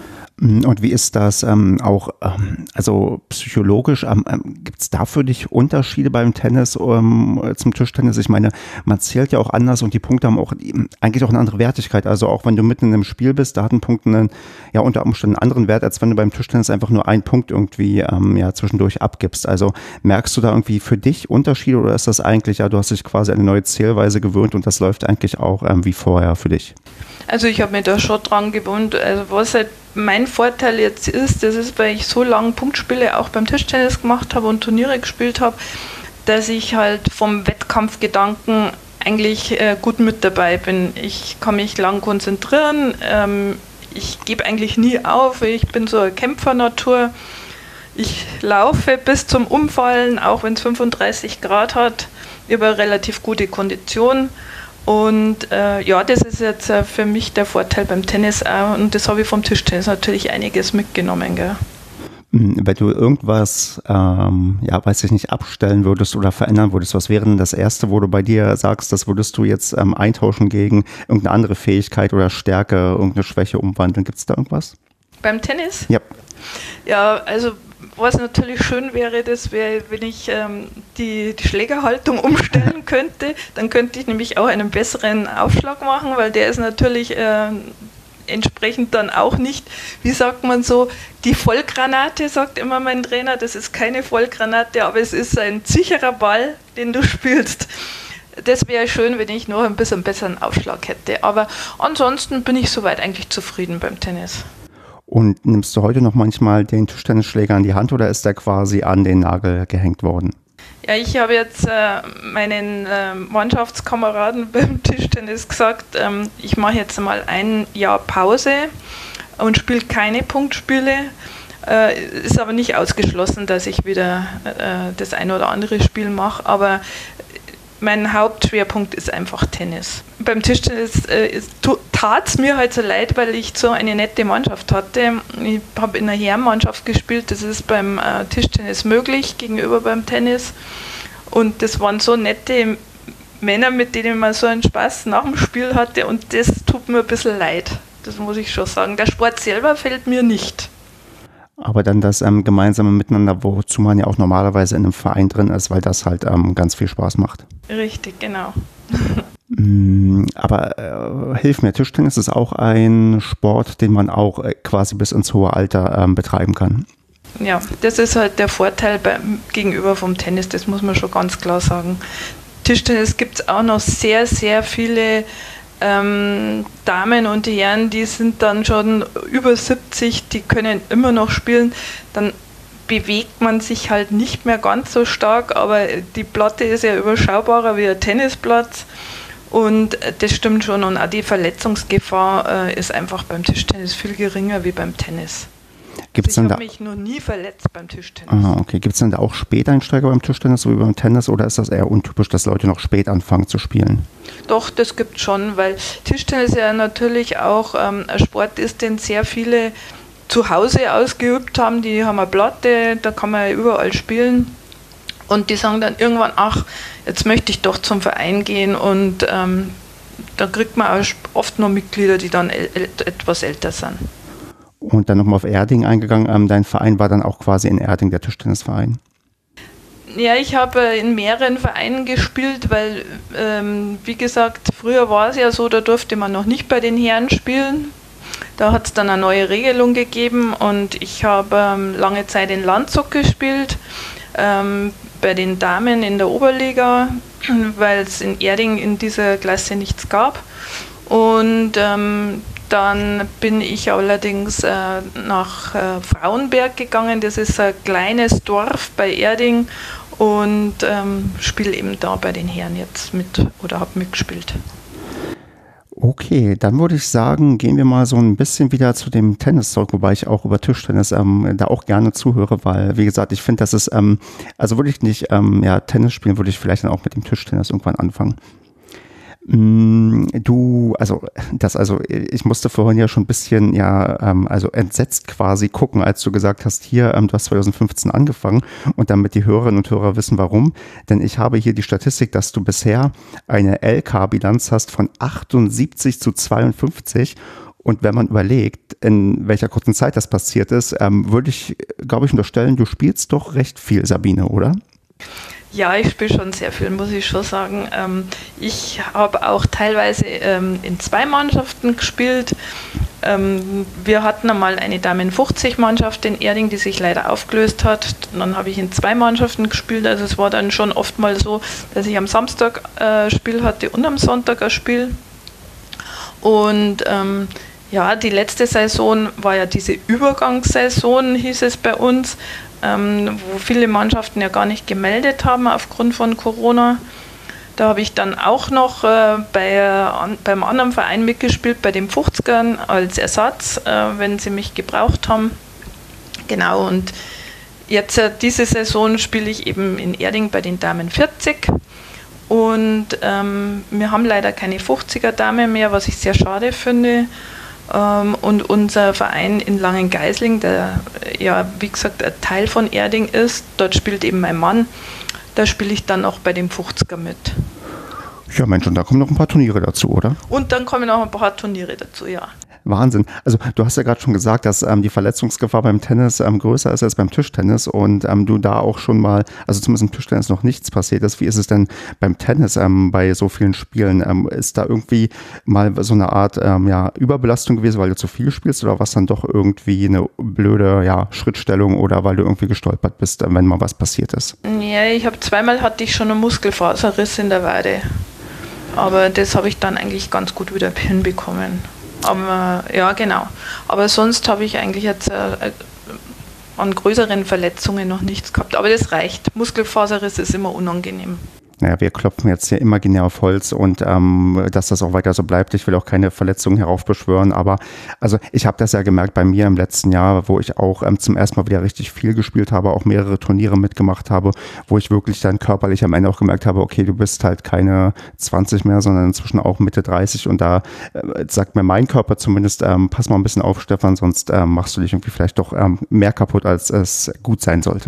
Und wie ist das ähm, auch, ähm, also psychologisch, ähm, gibt es da für dich Unterschiede beim Tennis ähm, zum Tischtennis? Ich meine, man zählt ja auch anders und die Punkte haben auch eigentlich auch eine andere Wertigkeit. Also auch wenn du mitten in einem Spiel bist, da hat ein Punkt einen, ja unter Umständen einen anderen Wert, als wenn du beim Tischtennis einfach nur einen Punkt irgendwie ähm, ja zwischendurch abgibst. Also merkst du da irgendwie für dich Unterschiede oder ist das eigentlich, ja du hast dich quasi an eine neue Zählweise gewöhnt und das läuft eigentlich auch ähm, wie vorher für dich? Also ich habe mich da schon dran gewöhnt. Also was halt mein Vorteil jetzt ist, das ist, weil ich so lange Punktspiele auch beim Tischtennis gemacht habe und Turniere gespielt habe, dass ich halt vom Wettkampfgedanken eigentlich äh, gut mit dabei bin. Ich kann mich lang konzentrieren, ähm, ich gebe eigentlich nie auf, ich bin so eine Kämpfernatur. Ich laufe bis zum Umfallen, auch wenn es fünfunddreißig Grad hat, über relativ gute Kondition. Und äh, ja, das ist jetzt äh, für mich der Vorteil beim Tennis auch. Und das habe ich vom Tischtennis natürlich einiges mitgenommen. Gell? Wenn du irgendwas, ähm, ja, weiß ich nicht, abstellen würdest oder verändern würdest, was wäre denn das Erste, wo du bei dir sagst, das würdest du jetzt ähm, eintauschen gegen irgendeine andere Fähigkeit oder Stärke, irgendeine Schwäche umwandeln? Gibt es da irgendwas? Beim Tennis? Ja. Ja, also was natürlich schön wäre, das wäre, wenn ich ähm, die, die Schlägerhaltung umstellen könnte, dann könnte ich nämlich auch einen besseren Aufschlag machen, weil der ist natürlich äh, entsprechend dann auch nicht, wie sagt man so, die Vollgranate, sagt immer mein Trainer, das ist keine Vollgranate, aber es ist ein sicherer Ball, den du spielst. Das wäre schön, wenn ich noch ein bisschen besseren Aufschlag hätte, aber ansonsten bin ich soweit eigentlich zufrieden beim Tennis. Und nimmst du heute noch manchmal den Tischtennisschläger in die Hand oder ist der quasi an den Nagel gehängt worden? Ja, ich habe jetzt äh, meinen äh, Mannschaftskameraden beim Tischtennis gesagt, ähm, ich mache jetzt mal ein Jahr Pause und spiele keine Punktspiele. Äh, ist aber nicht ausgeschlossen, dass ich wieder äh, das ein oder andere Spiel mache, aber mein Hauptschwerpunkt ist einfach Tennis. Beim Tischtennis äh, tat es mir halt so leid, weil ich so eine nette Mannschaft hatte. Ich habe in einer Herrenmannschaft gespielt, das ist beim äh, Tischtennis möglich, gegenüber beim Tennis. Und das waren so nette Männer, mit denen man so einen Spaß nach dem Spiel hatte und das tut mir ein bisschen leid, das muss ich schon sagen. Der Sport selber fällt mir nicht. Aber dann das ähm, gemeinsame Miteinander, wozu man ja auch normalerweise in einem Verein drin ist, weil das halt ähm, ganz viel Spaß macht. Richtig, genau. Aber äh, hilf mir, Tischtennis ist auch ein Sport, den man auch äh, quasi bis ins hohe Alter ähm, betreiben kann. Ja, das ist halt der Vorteil beim, gegenüber vom Tennis, das muss man schon ganz klar sagen. Tischtennis gibt es auch noch sehr, sehr viele Ähm, Damen und Herren, die sind dann schon über siebzig, die können immer noch spielen, dann bewegt man sich halt nicht mehr ganz so stark, aber die Platte ist ja überschaubarer wie ein Tennisplatz und das stimmt schon und auch die Verletzungsgefahr äh, ist einfach beim Tischtennis viel geringer wie beim Tennis. Gibt's also ich habe mich noch nie verletzt beim Tischtennis. Aha, okay. Gibt es denn da auch Späteinsteiger beim Tischtennis, so wie beim Tennis, oder ist das eher untypisch, dass Leute noch spät anfangen zu spielen? Doch, das gibt es schon, weil Tischtennis ja natürlich auch ähm, ein Sport ist, den sehr viele zu Hause ausgeübt haben. Die haben eine Platte, da kann man ja überall spielen. Und die sagen dann irgendwann, ach, jetzt möchte ich doch zum Verein gehen. Und ähm, da kriegt man auch oft noch Mitglieder, die dann el- el- etwas älter sind. Und dann nochmal auf Erding eingegangen. Ähm, dein Verein war dann auch quasi in Erding, der Tischtennisverein? Ja, ich habe in mehreren Vereinen gespielt, weil, ähm, wie gesagt, früher war es ja so, da durfte man noch nicht bei den Herren spielen. Da hat es dann eine neue Regelung gegeben und ich habe ähm, lange Zeit in Landshut gespielt, ähm, bei den Damen in der Oberliga, weil es in Erding in dieser Klasse nichts gab. Und ähm, dann bin ich allerdings äh, nach äh, Frauenberg gegangen, das ist ein kleines Dorf bei Erding und ähm, spiele eben da bei den Herren jetzt mit oder habe mitgespielt. Okay, dann würde ich sagen, gehen wir mal so ein bisschen wieder zu dem Tennis zurück, wobei ich auch über Tischtennis ähm, da auch gerne zuhöre, weil, wie gesagt, ich finde, das ist, ähm, also würde ich nicht ähm, ja, Tennis spielen, würde ich vielleicht dann auch mit dem Tischtennis irgendwann anfangen. Du, also das, also ich musste vorhin ja schon ein bisschen, ja, ähm, also entsetzt quasi gucken, als du gesagt hast, hier, ähm, du hast zwanzig fünfzehn angefangen und damit die Hörerinnen und Hörer wissen, warum. Denn ich habe hier die Statistik, dass du bisher eine L K-Bilanz hast von achtundsiebzig zu zweiundfünfzig. Und wenn man überlegt, in welcher kurzen Zeit das passiert ist, ähm, würde ich, glaube ich, unterstellen, du spielst doch recht viel, Sabine, oder? Ja, ich spiele schon sehr viel, muss ich schon sagen. Ähm, ich habe auch teilweise ähm, in zwei Mannschaften gespielt. Ähm, wir hatten einmal eine Damen-fünfzig-Mannschaft in Erding, die sich leider aufgelöst hat. Dann habe ich in zwei Mannschaften gespielt. Also es war dann schon oft mal so, dass ich am Samstag ein Spiel hatte und am Sonntag ein Spiel. Und ähm, ja, die letzte Saison war ja diese Übergangssaison, hieß es bei uns, ähm, wo viele Mannschaften ja gar nicht gemeldet haben aufgrund von Corona. Da habe ich dann auch noch äh, bei, an, beim anderen Verein mitgespielt, bei den fünfzigern als Ersatz, äh, wenn sie mich gebraucht haben. Genau, und jetzt äh, diese Saison spiele ich eben in Erding bei den Damen vierzig. Und ähm, wir haben leider keine fünfziger-Dame mehr, was ich sehr schade finde. Ähm, und unser Verein in Langengeisling, der ja, wie gesagt, ein Teil von Erding ist, dort spielt eben mein Mann. Da spiele ich dann auch bei dem fünfziger mit. Ja, Mensch, und da kommen noch ein paar Turniere dazu, oder? Und dann kommen noch ein paar Turniere dazu, ja. Wahnsinn. Also du hast ja gerade schon gesagt, dass ähm, die Verletzungsgefahr beim Tennis ähm, größer ist als beim Tischtennis und ähm, du da auch schon mal, also zumindest im Tischtennis noch nichts passiert ist. Wie ist es denn beim Tennis ähm, bei so vielen Spielen? Ähm, ist da irgendwie mal so eine Art ähm, ja, Überbelastung gewesen, weil du zu viel spielst oder was dann doch irgendwie eine blöde ja, Schrittstellung oder weil du irgendwie gestolpert bist, äh, wenn mal was passiert ist? Ja, ich habe zweimal hatte ich schon einen Muskelfaserriss in der Wade. Aber das habe ich dann eigentlich ganz gut wieder hinbekommen. Aber ja, genau. Aber sonst habe ich eigentlich jetzt äh, an größeren Verletzungen noch nichts gehabt. Aber das reicht. Muskelfaserriss ist immer unangenehm. Naja, wir klopfen jetzt hier imaginär auf Holz und ähm, dass das auch weiter so bleibt. Ich will auch keine Verletzungen heraufbeschwören, aber also ich habe das ja gemerkt bei mir im letzten Jahr, wo ich auch ähm, zum ersten Mal wieder richtig viel gespielt habe, auch mehrere Turniere mitgemacht habe, wo ich wirklich dann körperlich am Ende auch gemerkt habe, okay, du bist halt keine zwanzig mehr, sondern inzwischen auch Mitte dreißig und da äh, sagt mir mein Körper zumindest, ähm, pass mal ein bisschen auf, Stefan, sonst ähm, machst du dich irgendwie vielleicht doch ähm, mehr kaputt, als es gut sein sollte.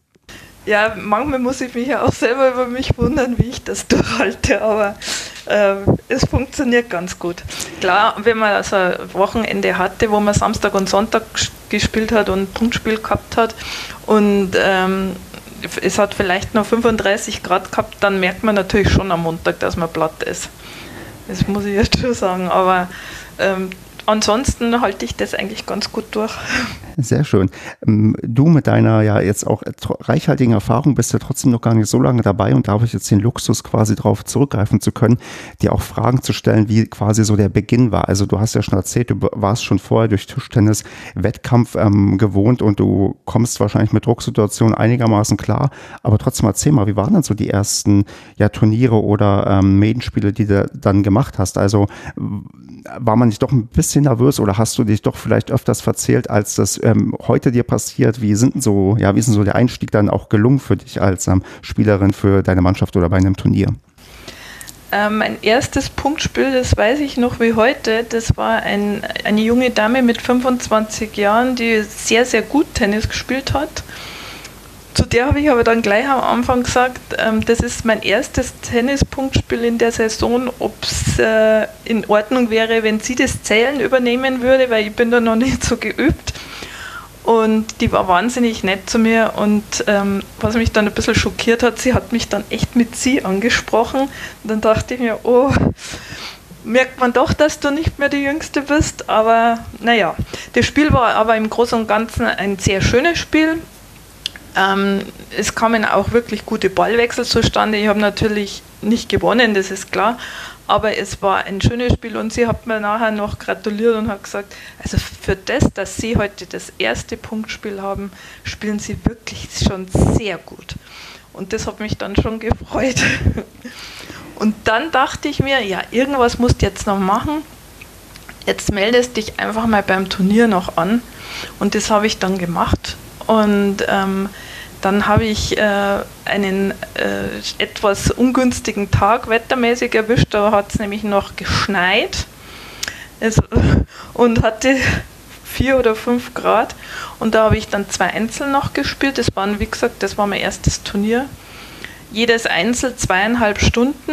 Ja, manchmal muss ich mich ja auch selber über mich wundern, wie ich das durchhalte, aber äh, es funktioniert ganz gut. Klar, wenn man also ein Wochenende hatte, wo man Samstag und Sonntag gespielt hat und Punktspiel gehabt hat und ähm, es hat vielleicht noch fünfunddreißig Grad gehabt, dann merkt man natürlich schon am Montag, dass man platt ist. Das muss ich jetzt schon sagen, aber ähm, ansonsten halte ich das eigentlich ganz gut durch. Sehr schön. Du mit deiner ja jetzt auch reichhaltigen Erfahrung bist ja trotzdem noch gar nicht so lange dabei und da habe ich jetzt den Luxus quasi drauf zurückgreifen zu können, dir auch Fragen zu stellen, wie quasi so der Beginn war. Also du hast ja schon erzählt, du warst schon vorher durch Tischtennis Wettkampf ähm, gewohnt und du kommst wahrscheinlich mit Drucksituationen einigermaßen klar, aber trotzdem erzähl mal, wie waren dann so die ersten ja, Turniere oder ähm, Maidenspiele, die du dann gemacht hast? Also war man nicht doch ein bisschen nervös oder hast du dich doch vielleicht öfters verzählt, als das ähm, heute dir passiert? Wie sind so, ja, wie ist denn so der Einstieg dann auch gelungen für dich als ähm, Spielerin für deine Mannschaft oder bei einem Turnier? Ähm, mein erstes Punktspiel, das weiß ich noch wie heute, das war ein, eine junge Dame mit fünfundzwanzig Jahren, die sehr, sehr gut Tennis gespielt hat. Zu der habe ich aber dann gleich am Anfang gesagt, ähm, das ist mein erstes Tennispunktspiel in der Saison, ob es äh, in Ordnung wäre, wenn sie das Zählen übernehmen würde, weil ich bin da noch nicht so geübt. Und die war wahnsinnig nett zu mir und ähm, was mich dann ein bisschen schockiert hat, sie hat mich dann echt mit sie angesprochen. Und dann dachte ich mir, oh, merkt man doch, dass du nicht mehr die Jüngste bist. Aber naja, das Spiel war aber im Großen und Ganzen ein sehr schönes Spiel. Ähm, es kamen auch wirklich gute Ballwechsel zustande. Ich habe natürlich nicht gewonnen, das ist klar, aber es war ein schönes Spiel und sie hat mir nachher noch gratuliert und hat gesagt, also für das, dass sie heute das erste Punktspiel haben, spielen sie wirklich schon sehr gut. Und das hat mich dann schon gefreut. Und dann dachte ich mir, ja, irgendwas musst du jetzt noch machen. Jetzt meldest dich einfach mal beim Turnier noch an. Und das habe ich dann gemacht. Und ähm, dann habe ich äh, einen äh, etwas ungünstigen Tag wettermäßig erwischt. Da hat es nämlich noch geschneit es, und hatte vier oder fünf Grad. Und da habe ich dann zwei Einzel noch gespielt. Das waren, wie gesagt, das war mein erstes Turnier. Jedes Einzel zweieinhalb Stunden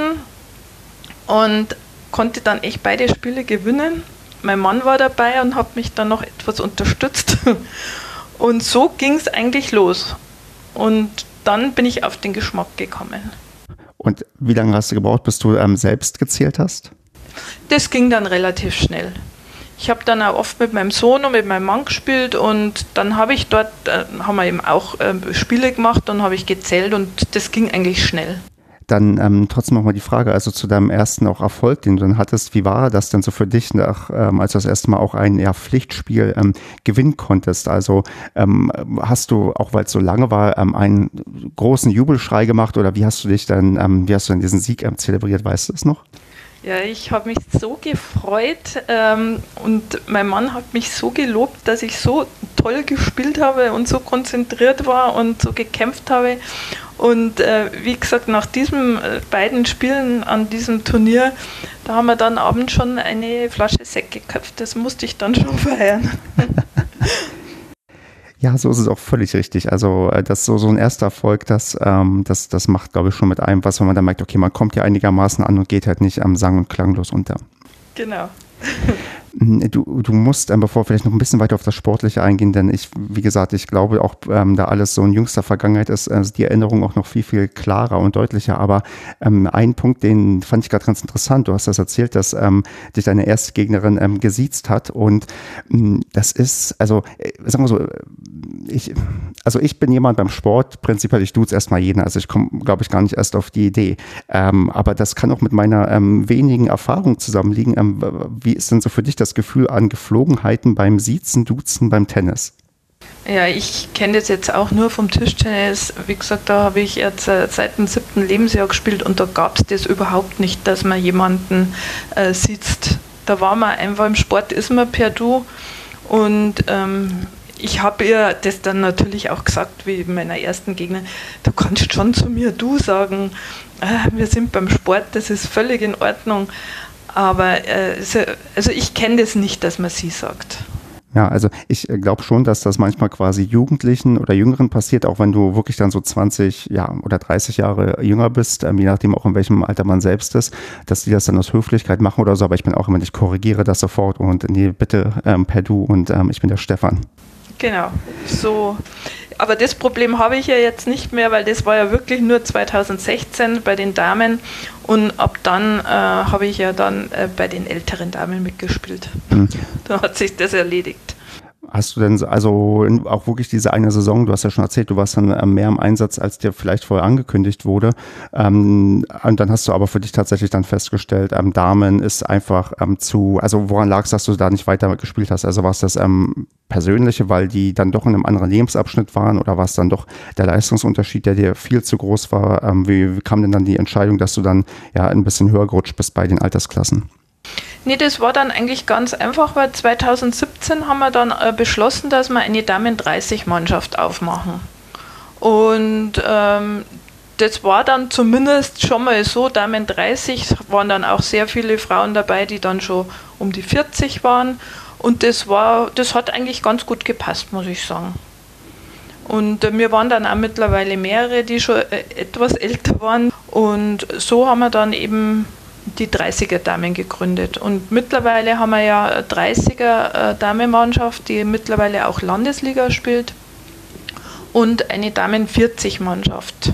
und konnte dann echt beide Spiele gewinnen. Mein Mann war dabei und hat mich dann noch etwas unterstützt. Und so ging es eigentlich los. Und dann bin ich auf den Geschmack gekommen. Und wie lange hast du gebraucht, bis du ähm, selbst gezählt hast? Das ging dann relativ schnell. Ich habe dann auch oft mit meinem Sohn und mit meinem Mann gespielt und dann habe ich dort, äh, haben wir eben auch äh, Spiele gemacht und habe ich gezählt und das ging eigentlich schnell. Dann ähm, trotzdem nochmal die Frage, also zu deinem ersten auch Erfolg, den du dann hattest, wie war das denn so für dich, nach, ähm, als du das erste Mal auch ein ja, Pflichtspiel ähm, gewinnen konntest? Also ähm, hast du, auch weil es so lange war, ähm, einen großen Jubelschrei gemacht oder wie hast du dich dann, ähm, wie hast du denn diesen Sieg ähm, zelebriert, weißt du es noch? Ja, ich habe mich so gefreut ähm, und mein Mann hat mich so gelobt, dass ich so toll gespielt habe und so konzentriert war und so gekämpft habe. Und äh, wie gesagt, nach diesen äh, beiden Spielen an diesem Turnier, da haben wir dann abends schon eine Flasche Sekt geköpft. Das musste ich dann schon feiern. Ja, so ist es auch völlig richtig. Also das so, so ein erster Erfolg, das, ähm, das, das macht, glaube ich, schon mit einem was, wenn man dann merkt, okay, man kommt ja einigermaßen an und geht halt nicht am sang- und klanglos unter. Genau. Du, du musst, ähm, bevor wir vielleicht noch ein bisschen weiter auf das Sportliche eingehen, denn ich, wie gesagt, ich glaube auch, ähm, da alles so in jüngster Vergangenheit ist, äh, die Erinnerung auch noch viel, viel klarer und deutlicher. Aber ähm, ein Punkt, den fand ich gerade ganz interessant. Du hast das erzählt, dass ähm, dich deine erste Gegnerin ähm, gesiezt hat. Und ähm, das ist, also, äh, sagen wir so, ich, also ich bin jemand beim Sport, prinzipiell, ich duze erstmal jeden. Also ich komme, glaube ich, gar nicht erst auf die Idee. Ähm, aber das kann auch mit meiner ähm, wenigen Erfahrung zusammenliegen. Ähm, wie ist denn so für dich das das Gefühl an Geflogenheiten beim Siezen, Duzen, beim Tennis? Ja, ich kenne das jetzt auch nur vom Tischtennis. Wie gesagt, da habe ich jetzt äh, seit dem siebten Lebensjahr gespielt und da gab es das überhaupt nicht, dass man jemanden äh, sitzt. Da war man einfach im Sport, ist man per Du und ähm, ich habe ihr das dann natürlich auch gesagt, wie meiner ersten Gegner, du kannst schon zu mir Du sagen, äh, wir sind beim Sport, das ist völlig in Ordnung. Aber äh, also ich kenne das nicht, dass man sie sagt. Ja, also ich glaube schon, dass das manchmal quasi Jugendlichen oder Jüngeren passiert, auch wenn du wirklich dann so zwanzig ja, oder dreißig Jahre jünger bist, ähm, je nachdem auch in welchem Alter man selbst ist, dass die das dann aus Höflichkeit machen oder so. Aber ich bin auch immer, ich korrigiere das sofort und nee, bitte ähm, per Du und ähm, ich bin der Stefan. Genau, so. Aber das Problem habe ich ja jetzt nicht mehr, weil das war ja wirklich nur zweitausendsechzehn bei den Damen und ab dann äh, habe ich ja dann äh, bei den älteren Damen mitgespielt. Mhm. Da hat sich das erledigt. Hast du denn also auch wirklich diese eine Saison, du hast ja schon erzählt, du warst dann mehr im Einsatz, als dir vielleicht vorher angekündigt wurde. Ähm, und dann hast du aber für dich tatsächlich dann festgestellt, ähm, Damen ist einfach ähm, zu, also woran lag es, dass du da nicht weiter gespielt hast? Also war es das ähm, Persönliche, weil die dann doch in einem anderen Lebensabschnitt waren oder war es dann doch der Leistungsunterschied, der dir viel zu groß war? Ähm, wie, wie kam denn dann die Entscheidung, dass du dann ja ein bisschen höher gerutscht bist bei den Altersklassen? Nee, das war dann eigentlich ganz einfach, weil zweitausendsiebzehn haben wir dann äh, beschlossen, dass wir eine Damen dreißig Mannschaft aufmachen. Und ähm, das war dann zumindest schon mal so, Damen dreißig, waren dann auch sehr viele Frauen dabei, die dann schon um die vierzig waren. Und das war, das hat eigentlich ganz gut gepasst, muss ich sagen. Und äh, wir waren dann auch mittlerweile mehrere, die schon äh, etwas älter waren. Und so haben wir dann eben die dreißiger-Damen gegründet. Und mittlerweile haben wir ja eine dreißiger-Damenmannschaft, die mittlerweile auch Landesliga spielt und eine Damen-vierzig-Mannschaft.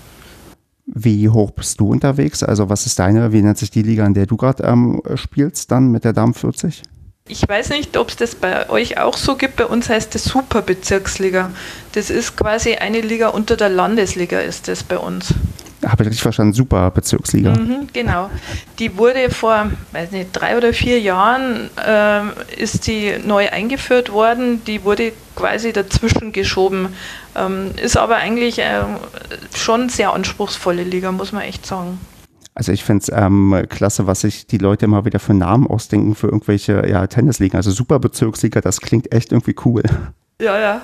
Wie hoch bist du unterwegs? Also was ist deine, wie nennt sich die Liga, in der du gerade ähm, spielst, dann mit der Damen vierzig? Ich weiß nicht, ob es das bei euch auch so gibt. Bei uns heißt es Superbezirksliga. Das ist quasi eine Liga unter der Landesliga, ist das bei uns. Habe ich richtig verstanden, Superbezirksliga. Mhm, genau. Die wurde vor, weiß nicht, drei oder vier Jahren äh, ist die neu eingeführt worden. Die wurde quasi dazwischen geschoben. Ähm, ist aber eigentlich äh, schon sehr anspruchsvolle Liga, muss man echt sagen. Also ich finde es ähm, klasse, was sich die Leute immer wieder für Namen ausdenken für irgendwelche ja, Tennisligen. Also Superbezirksliga, das klingt echt irgendwie cool. Ja, ja.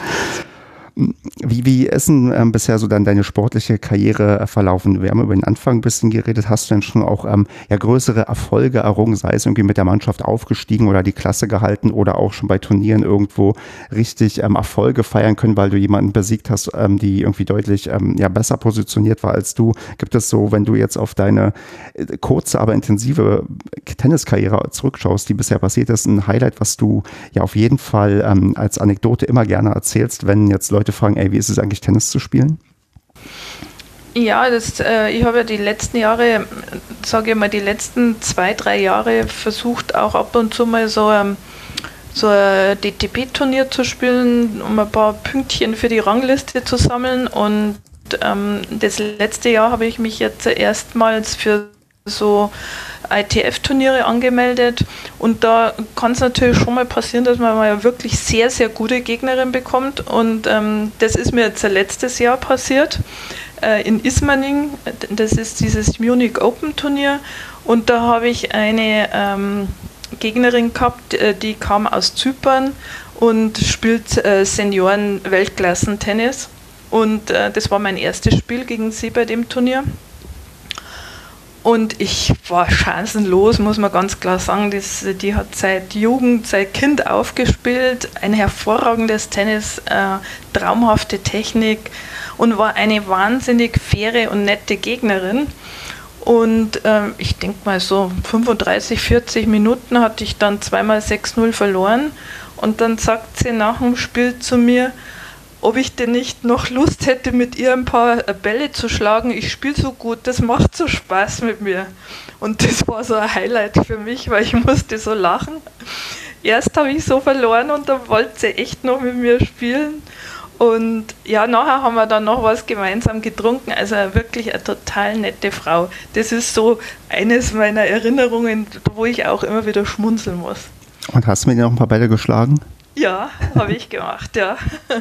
Wie, wie ist denn ähm, bisher so dann deine sportliche Karriere äh, verlaufen? Wir haben über den Anfang ein bisschen geredet. Hast du denn schon auch ähm, ja, größere Erfolge errungen, sei es irgendwie mit der Mannschaft aufgestiegen oder die Klasse gehalten oder auch schon bei Turnieren irgendwo richtig ähm, Erfolge feiern können, weil du jemanden besiegt hast, ähm, die irgendwie deutlich ähm, ja, besser positioniert war als du? Gibt es so, wenn du jetzt auf deine äh, kurze, aber intensive Tenniskarriere zurückschaust, die bisher passiert ist, ein Highlight, was du ja auf jeden Fall ähm, als Anekdote immer gerne erzählst, wenn jetzt Leute fragen, ey, wie ist es eigentlich, Tennis zu spielen? Ja, das, äh, ich habe ja die letzten Jahre, sage ich mal, die letzten zwei, drei Jahre versucht, auch ab und zu mal so, ähm, so ein D T P-Turnier zu spielen, um ein paar Pünktchen für die Rangliste zu sammeln. Und ähm, das letzte Jahr habe ich mich jetzt erstmals für so I T F-Turniere angemeldet und da kann es natürlich schon mal passieren, dass man mal wirklich sehr, sehr gute Gegnerin bekommt und ähm, das ist mir jetzt letztes Jahr passiert äh, in Ismaning, das ist dieses Munich Open Turnier und da habe ich eine ähm, Gegnerin gehabt, äh, die kam aus Zypern und spielt äh, Senioren-Weltklassen-Tennis und äh, das war mein erstes Spiel gegen sie bei dem Turnier. Und ich war chancenlos, muss man ganz klar sagen. Das, die hat seit Jugend, seit Kind aufgespielt, ein hervorragendes Tennis, äh, traumhafte Technik und war eine wahnsinnig faire und nette Gegnerin. Und äh, ich denke mal so fünfunddreißig, vierzig Minuten hatte ich dann zweimal sechs null verloren. Und dann sagt sie nach dem Spiel zu mir, ob ich denn nicht noch Lust hätte, mit ihr ein paar Bälle zu schlagen. Ich spiele so gut, das macht so Spaß mit mir. Und das war so ein Highlight für mich, weil ich musste so lachen. Erst habe ich so verloren und dann wollte sie echt noch mit mir spielen. Und ja, nachher haben wir dann noch was gemeinsam getrunken. Also wirklich eine total nette Frau. Das ist so eines meiner Erinnerungen, wo ich auch immer wieder schmunzeln muss. Und hast du mit ihr noch ein paar Bälle geschlagen? Ja, habe ich gemacht, ja.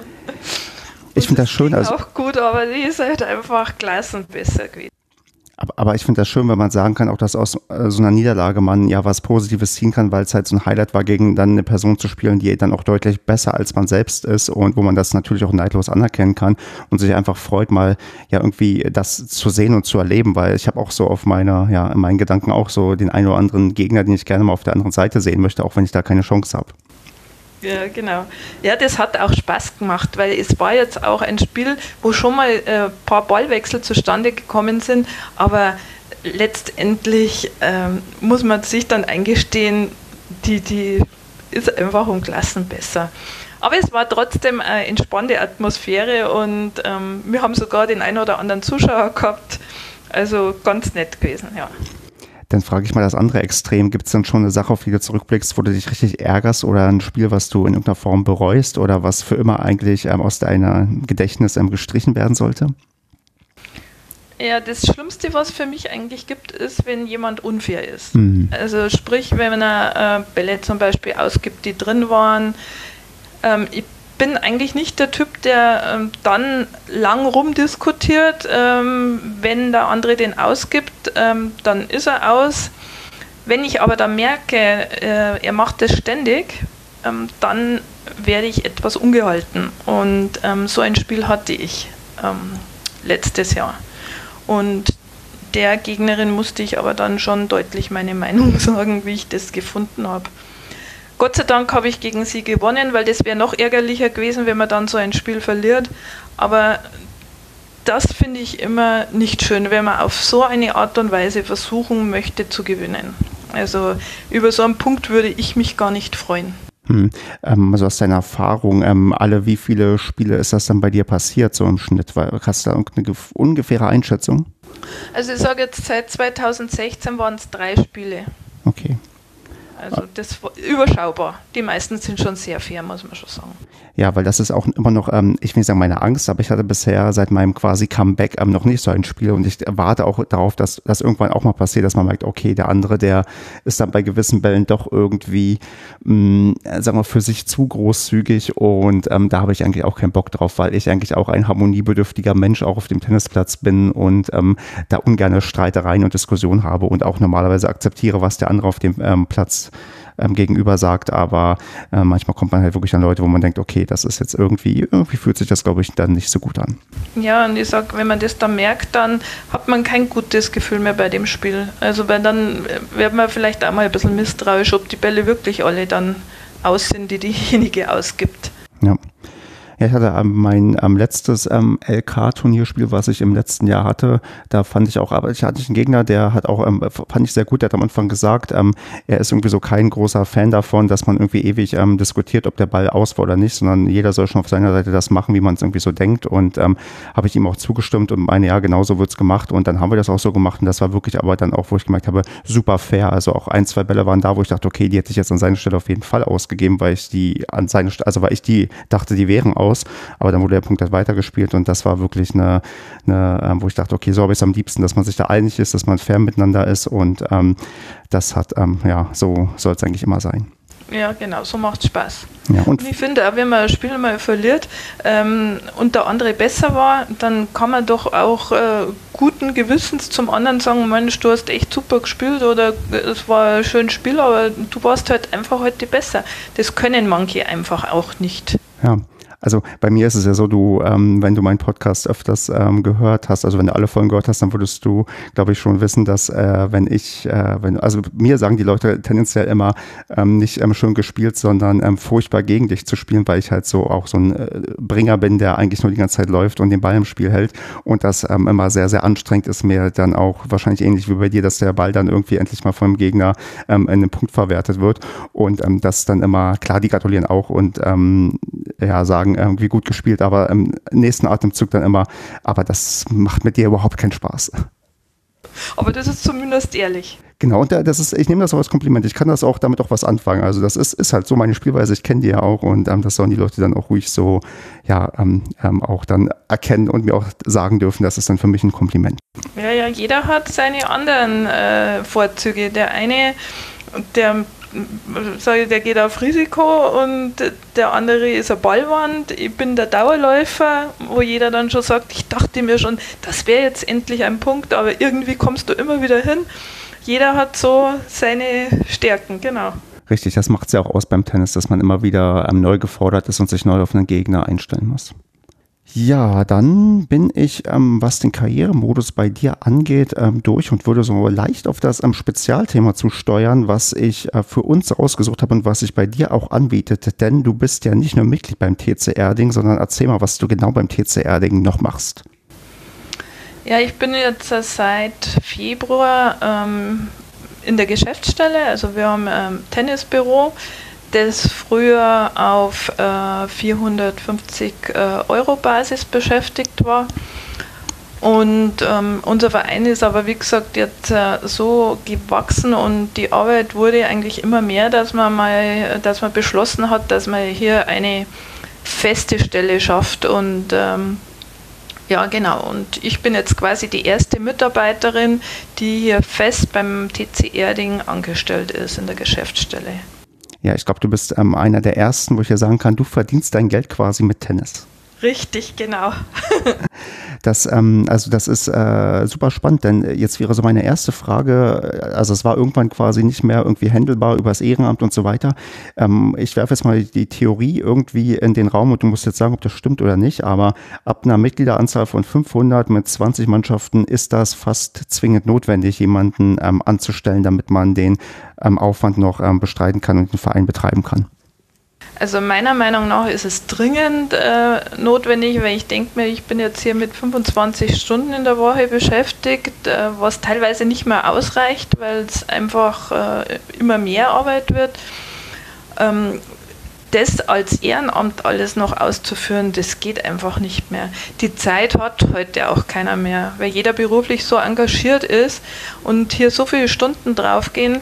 Ich finde das schön. Also auch gut, aber die ist halt einfach klassenbesser gewesen. Aber, aber ich finde das schön, wenn man sagen kann, auch dass aus äh, so einer Niederlage man ja was Positives ziehen kann, weil es halt so ein Highlight war, gegen dann eine Person zu spielen, die dann auch deutlich besser als man selbst ist und wo man das natürlich auch neidlos anerkennen kann und sich einfach freut, mal ja irgendwie das zu sehen und zu erleben, weil ich habe auch so auf meiner, ja, in meinen Gedanken auch so den einen oder anderen Gegner, den ich gerne mal auf der anderen Seite sehen möchte, auch wenn ich da keine Chance habe. Ja, genau. Ja, das hat auch Spaß gemacht, weil es war jetzt auch ein Spiel, wo schon mal ein äh, paar Ballwechsel zustande gekommen sind, aber letztendlich ähm, muss man sich dann eingestehen, die, die ist einfach um Klassen besser. Aber es war trotzdem eine entspannte Atmosphäre und ähm, wir haben sogar den einen oder anderen Zuschauer gehabt, also ganz nett gewesen, ja. Dann frage ich mal das andere Extrem. Gibt es dann schon eine Sache, auf die du zurückblickst, wo du dich richtig ärgerst oder ein Spiel, was du in irgendeiner Form bereust oder was für immer eigentlich ähm, aus deinem Gedächtnis ähm, gestrichen werden sollte? Ja, das Schlimmste, was für mich eigentlich gibt, ist, wenn jemand unfair ist. Mhm. Also sprich, wenn er äh, Bälle zum Beispiel ausgibt, die drin waren. Ähm, ich bin eigentlich nicht der Typ, der ähm, dann lang rumdiskutiert. Ähm, wenn der andere den ausgibt, ähm, dann ist er aus. Wenn ich aber dann merke, äh, er macht das ständig, ähm, dann werde ich etwas ungehalten. Und ähm, so ein Spiel hatte ich ähm, letztes Jahr. Und der Gegnerin musste ich aber dann schon deutlich meine Meinung sagen, wie ich das gefunden habe. Gott sei Dank habe ich gegen sie gewonnen, weil das wäre noch ärgerlicher gewesen, wenn man dann so ein Spiel verliert. Aber das finde ich immer nicht schön, wenn man auf so eine Art und Weise versuchen möchte zu gewinnen. Also über so einen Punkt würde ich mich gar nicht freuen. Hm. Ähm, also aus deiner Erfahrung, ähm, alle wie viele Spiele ist das dann bei dir passiert, so im Schnitt? Weil, hast du da eine ungefähre Einschätzung? Also ich sage jetzt, seit zweitausendsechzehn waren es drei Spiele. Okay. Also das war überschaubar. Die meisten sind schon sehr fair, muss man schon sagen. Ja, weil das ist auch immer noch, ähm, ich will nicht sagen meine Angst, aber ich hatte bisher seit meinem quasi Comeback ähm, noch nicht so ein Spiel und ich warte auch darauf, dass das irgendwann auch mal passiert, dass man merkt, okay, der andere, der ist dann bei gewissen Bällen doch irgendwie, mh, sagen wir, für sich zu großzügig und ähm, da habe ich eigentlich auch keinen Bock drauf, weil ich eigentlich auch ein harmoniebedürftiger Mensch auch auf dem Tennisplatz bin und ähm, da ungerne Streitereien und Diskussionen habe und auch normalerweise akzeptiere, was der andere auf dem ähm, Platz Ähm, gegenüber sagt, aber äh, manchmal kommt man halt wirklich an Leute, wo man denkt, okay, das ist jetzt irgendwie, irgendwie fühlt sich das, glaube ich, dann nicht so gut an. Ja, und ich sage, wenn man das dann merkt, dann hat man kein gutes Gefühl mehr bei dem Spiel. Also weil dann wird man vielleicht auch mal ein bisschen misstrauisch, ob die Bälle wirklich alle dann aus sind, die diejenige ausgibt. Ja. Ja, ich hatte ähm, mein ähm, letztes ähm, L K-Turnierspiel, was ich im letzten Jahr hatte, da fand ich auch, aber ich hatte einen Gegner, der hat auch, ähm, fand ich sehr gut, der hat am Anfang gesagt, ähm, er ist irgendwie so kein großer Fan davon, dass man irgendwie ewig ähm, diskutiert, ob der Ball aus war oder nicht, sondern jeder soll schon auf seiner Seite das machen, wie man es irgendwie so denkt und ähm, habe ich ihm auch zugestimmt und meine, ja, genau so wird's gemacht und dann haben wir das auch so gemacht und das war wirklich aber dann auch, wo ich gemerkt habe, super fair, also auch ein, zwei Bälle waren da, wo ich dachte, okay, die hätte ich jetzt an seiner Stelle auf jeden Fall ausgegeben, weil ich die an seine, also weil ich die dachte, die wären aus aus, aber dann wurde der Punkt halt weitergespielt und das war wirklich eine, eine ähm, wo ich dachte, okay, so habe ich es am liebsten, dass man sich da einig ist, dass man fair miteinander ist und ähm, das hat, ähm, ja, so soll es eigentlich immer sein. Ja, genau, so macht es Spaß. Ja, und, und ich finde auch, wenn man ein Spiel mal verliert ähm, und der andere besser war, dann kann man doch auch äh, guten Gewissens zum anderen sagen, Mensch, du hast echt super gespielt oder es war ein schönes Spiel, aber du warst halt einfach heute besser. Das können manche einfach auch nicht. Ja. Also bei mir ist es ja so, du, ähm, wenn du meinen Podcast öfters ähm, gehört hast, also wenn du alle Folgen gehört hast, dann würdest du, glaube ich, schon wissen, dass äh, wenn ich, äh, wenn, also mir sagen die Leute tendenziell immer ähm, nicht ähm, schön gespielt, sondern ähm, furchtbar gegen dich zu spielen, weil ich halt so auch so ein äh, Bringer bin, der eigentlich nur die ganze Zeit läuft und den Ball im Spiel hält und das ähm, immer sehr, sehr anstrengend ist, mir dann auch wahrscheinlich ähnlich wie bei dir, dass der Ball dann irgendwie endlich mal vom Gegner ähm, in einen Punkt verwertet wird und ähm, das dann immer, klar, die gratulieren auch und ähm, ja, sagen, irgendwie gut gespielt, aber im nächsten Atemzug dann immer, aber das macht mit dir überhaupt keinen Spaß. Aber das ist zumindest ehrlich. Genau, und das ist, ich nehme das auch als Kompliment. Ich kann das auch damit auch was anfangen. Also das ist, ist halt so meine Spielweise. Ich kenne die ja auch und ähm, das sollen die Leute dann auch ruhig so, ja, ähm, ähm, auch dann erkennen und mir auch sagen dürfen. Das ist dann für mich ein Kompliment. Ja, ja, jeder hat seine anderen äh, Vorzüge. Der eine, der sage ich, der geht auf Risiko und der andere ist eine Ballwand. Ich bin der Dauerläufer, wo jeder dann schon sagt, ich dachte mir schon, das wäre jetzt endlich ein Punkt, aber irgendwie kommst du immer wieder hin. Jeder hat so seine Stärken, genau. Richtig, das macht es ja auch aus beim Tennis, dass man immer wieder ähm, neu gefordert ist und sich neu auf einen Gegner einstellen muss. Ja, dann bin ich, ähm, was den Karrieremodus bei dir angeht, ähm, durch und würde so leicht auf das ähm, Spezialthema zusteuern, was ich äh, für uns rausgesucht habe und was sich bei dir auch anbietet. Denn du bist ja nicht nur Mitglied beim T C Erding, sondern erzähl mal, was du genau beim T C Erding noch machst. Ja, ich bin jetzt seit Februar ähm, in der Geschäftsstelle. Also wir haben ein ähm, Tennisbüro, das früher auf äh, vierhundertfünfzig äh, Euro Basis beschäftigt war. Und ähm, unser Verein ist aber, wie gesagt, jetzt äh, so gewachsen und die Arbeit wurde eigentlich immer mehr, dass man mal, dass man beschlossen hat, dass man hier eine feste Stelle schafft. Und ähm, ja, genau. Und ich bin jetzt quasi die erste Mitarbeiterin, die hier fest beim T C Erding angestellt ist in der Geschäftsstelle. Ja, ich glaube, du bist ähm, einer der Ersten, wo ich ja sagen kann, du verdienst dein Geld quasi mit Tennis. Richtig, genau. Das, ähm, also das ist äh, super spannend, denn jetzt wäre so meine erste Frage, also es war irgendwann quasi nicht mehr irgendwie händelbar über das Ehrenamt und so weiter. Ähm, ich werfe jetzt mal die Theorie irgendwie in den Raum und du musst jetzt sagen, ob das stimmt oder nicht, aber ab einer Mitgliederanzahl von fünfhundert mit zwanzig Mannschaften ist das fast zwingend notwendig, jemanden ähm, anzustellen, damit man den ähm, Aufwand noch ähm, bestreiten kann und den Verein betreiben kann. Also meiner Meinung nach ist es dringend äh, notwendig, weil ich denke mir, ich bin jetzt hier mit fünfundzwanzig Stunden in der Woche beschäftigt, äh, was teilweise nicht mehr ausreicht, weil es einfach äh, immer mehr Arbeit wird. Ähm, das als Ehrenamt alles noch auszuführen, das geht einfach nicht mehr. Die Zeit hat heute auch keiner mehr, weil jeder beruflich so engagiert ist und hier so viele Stunden draufgehen.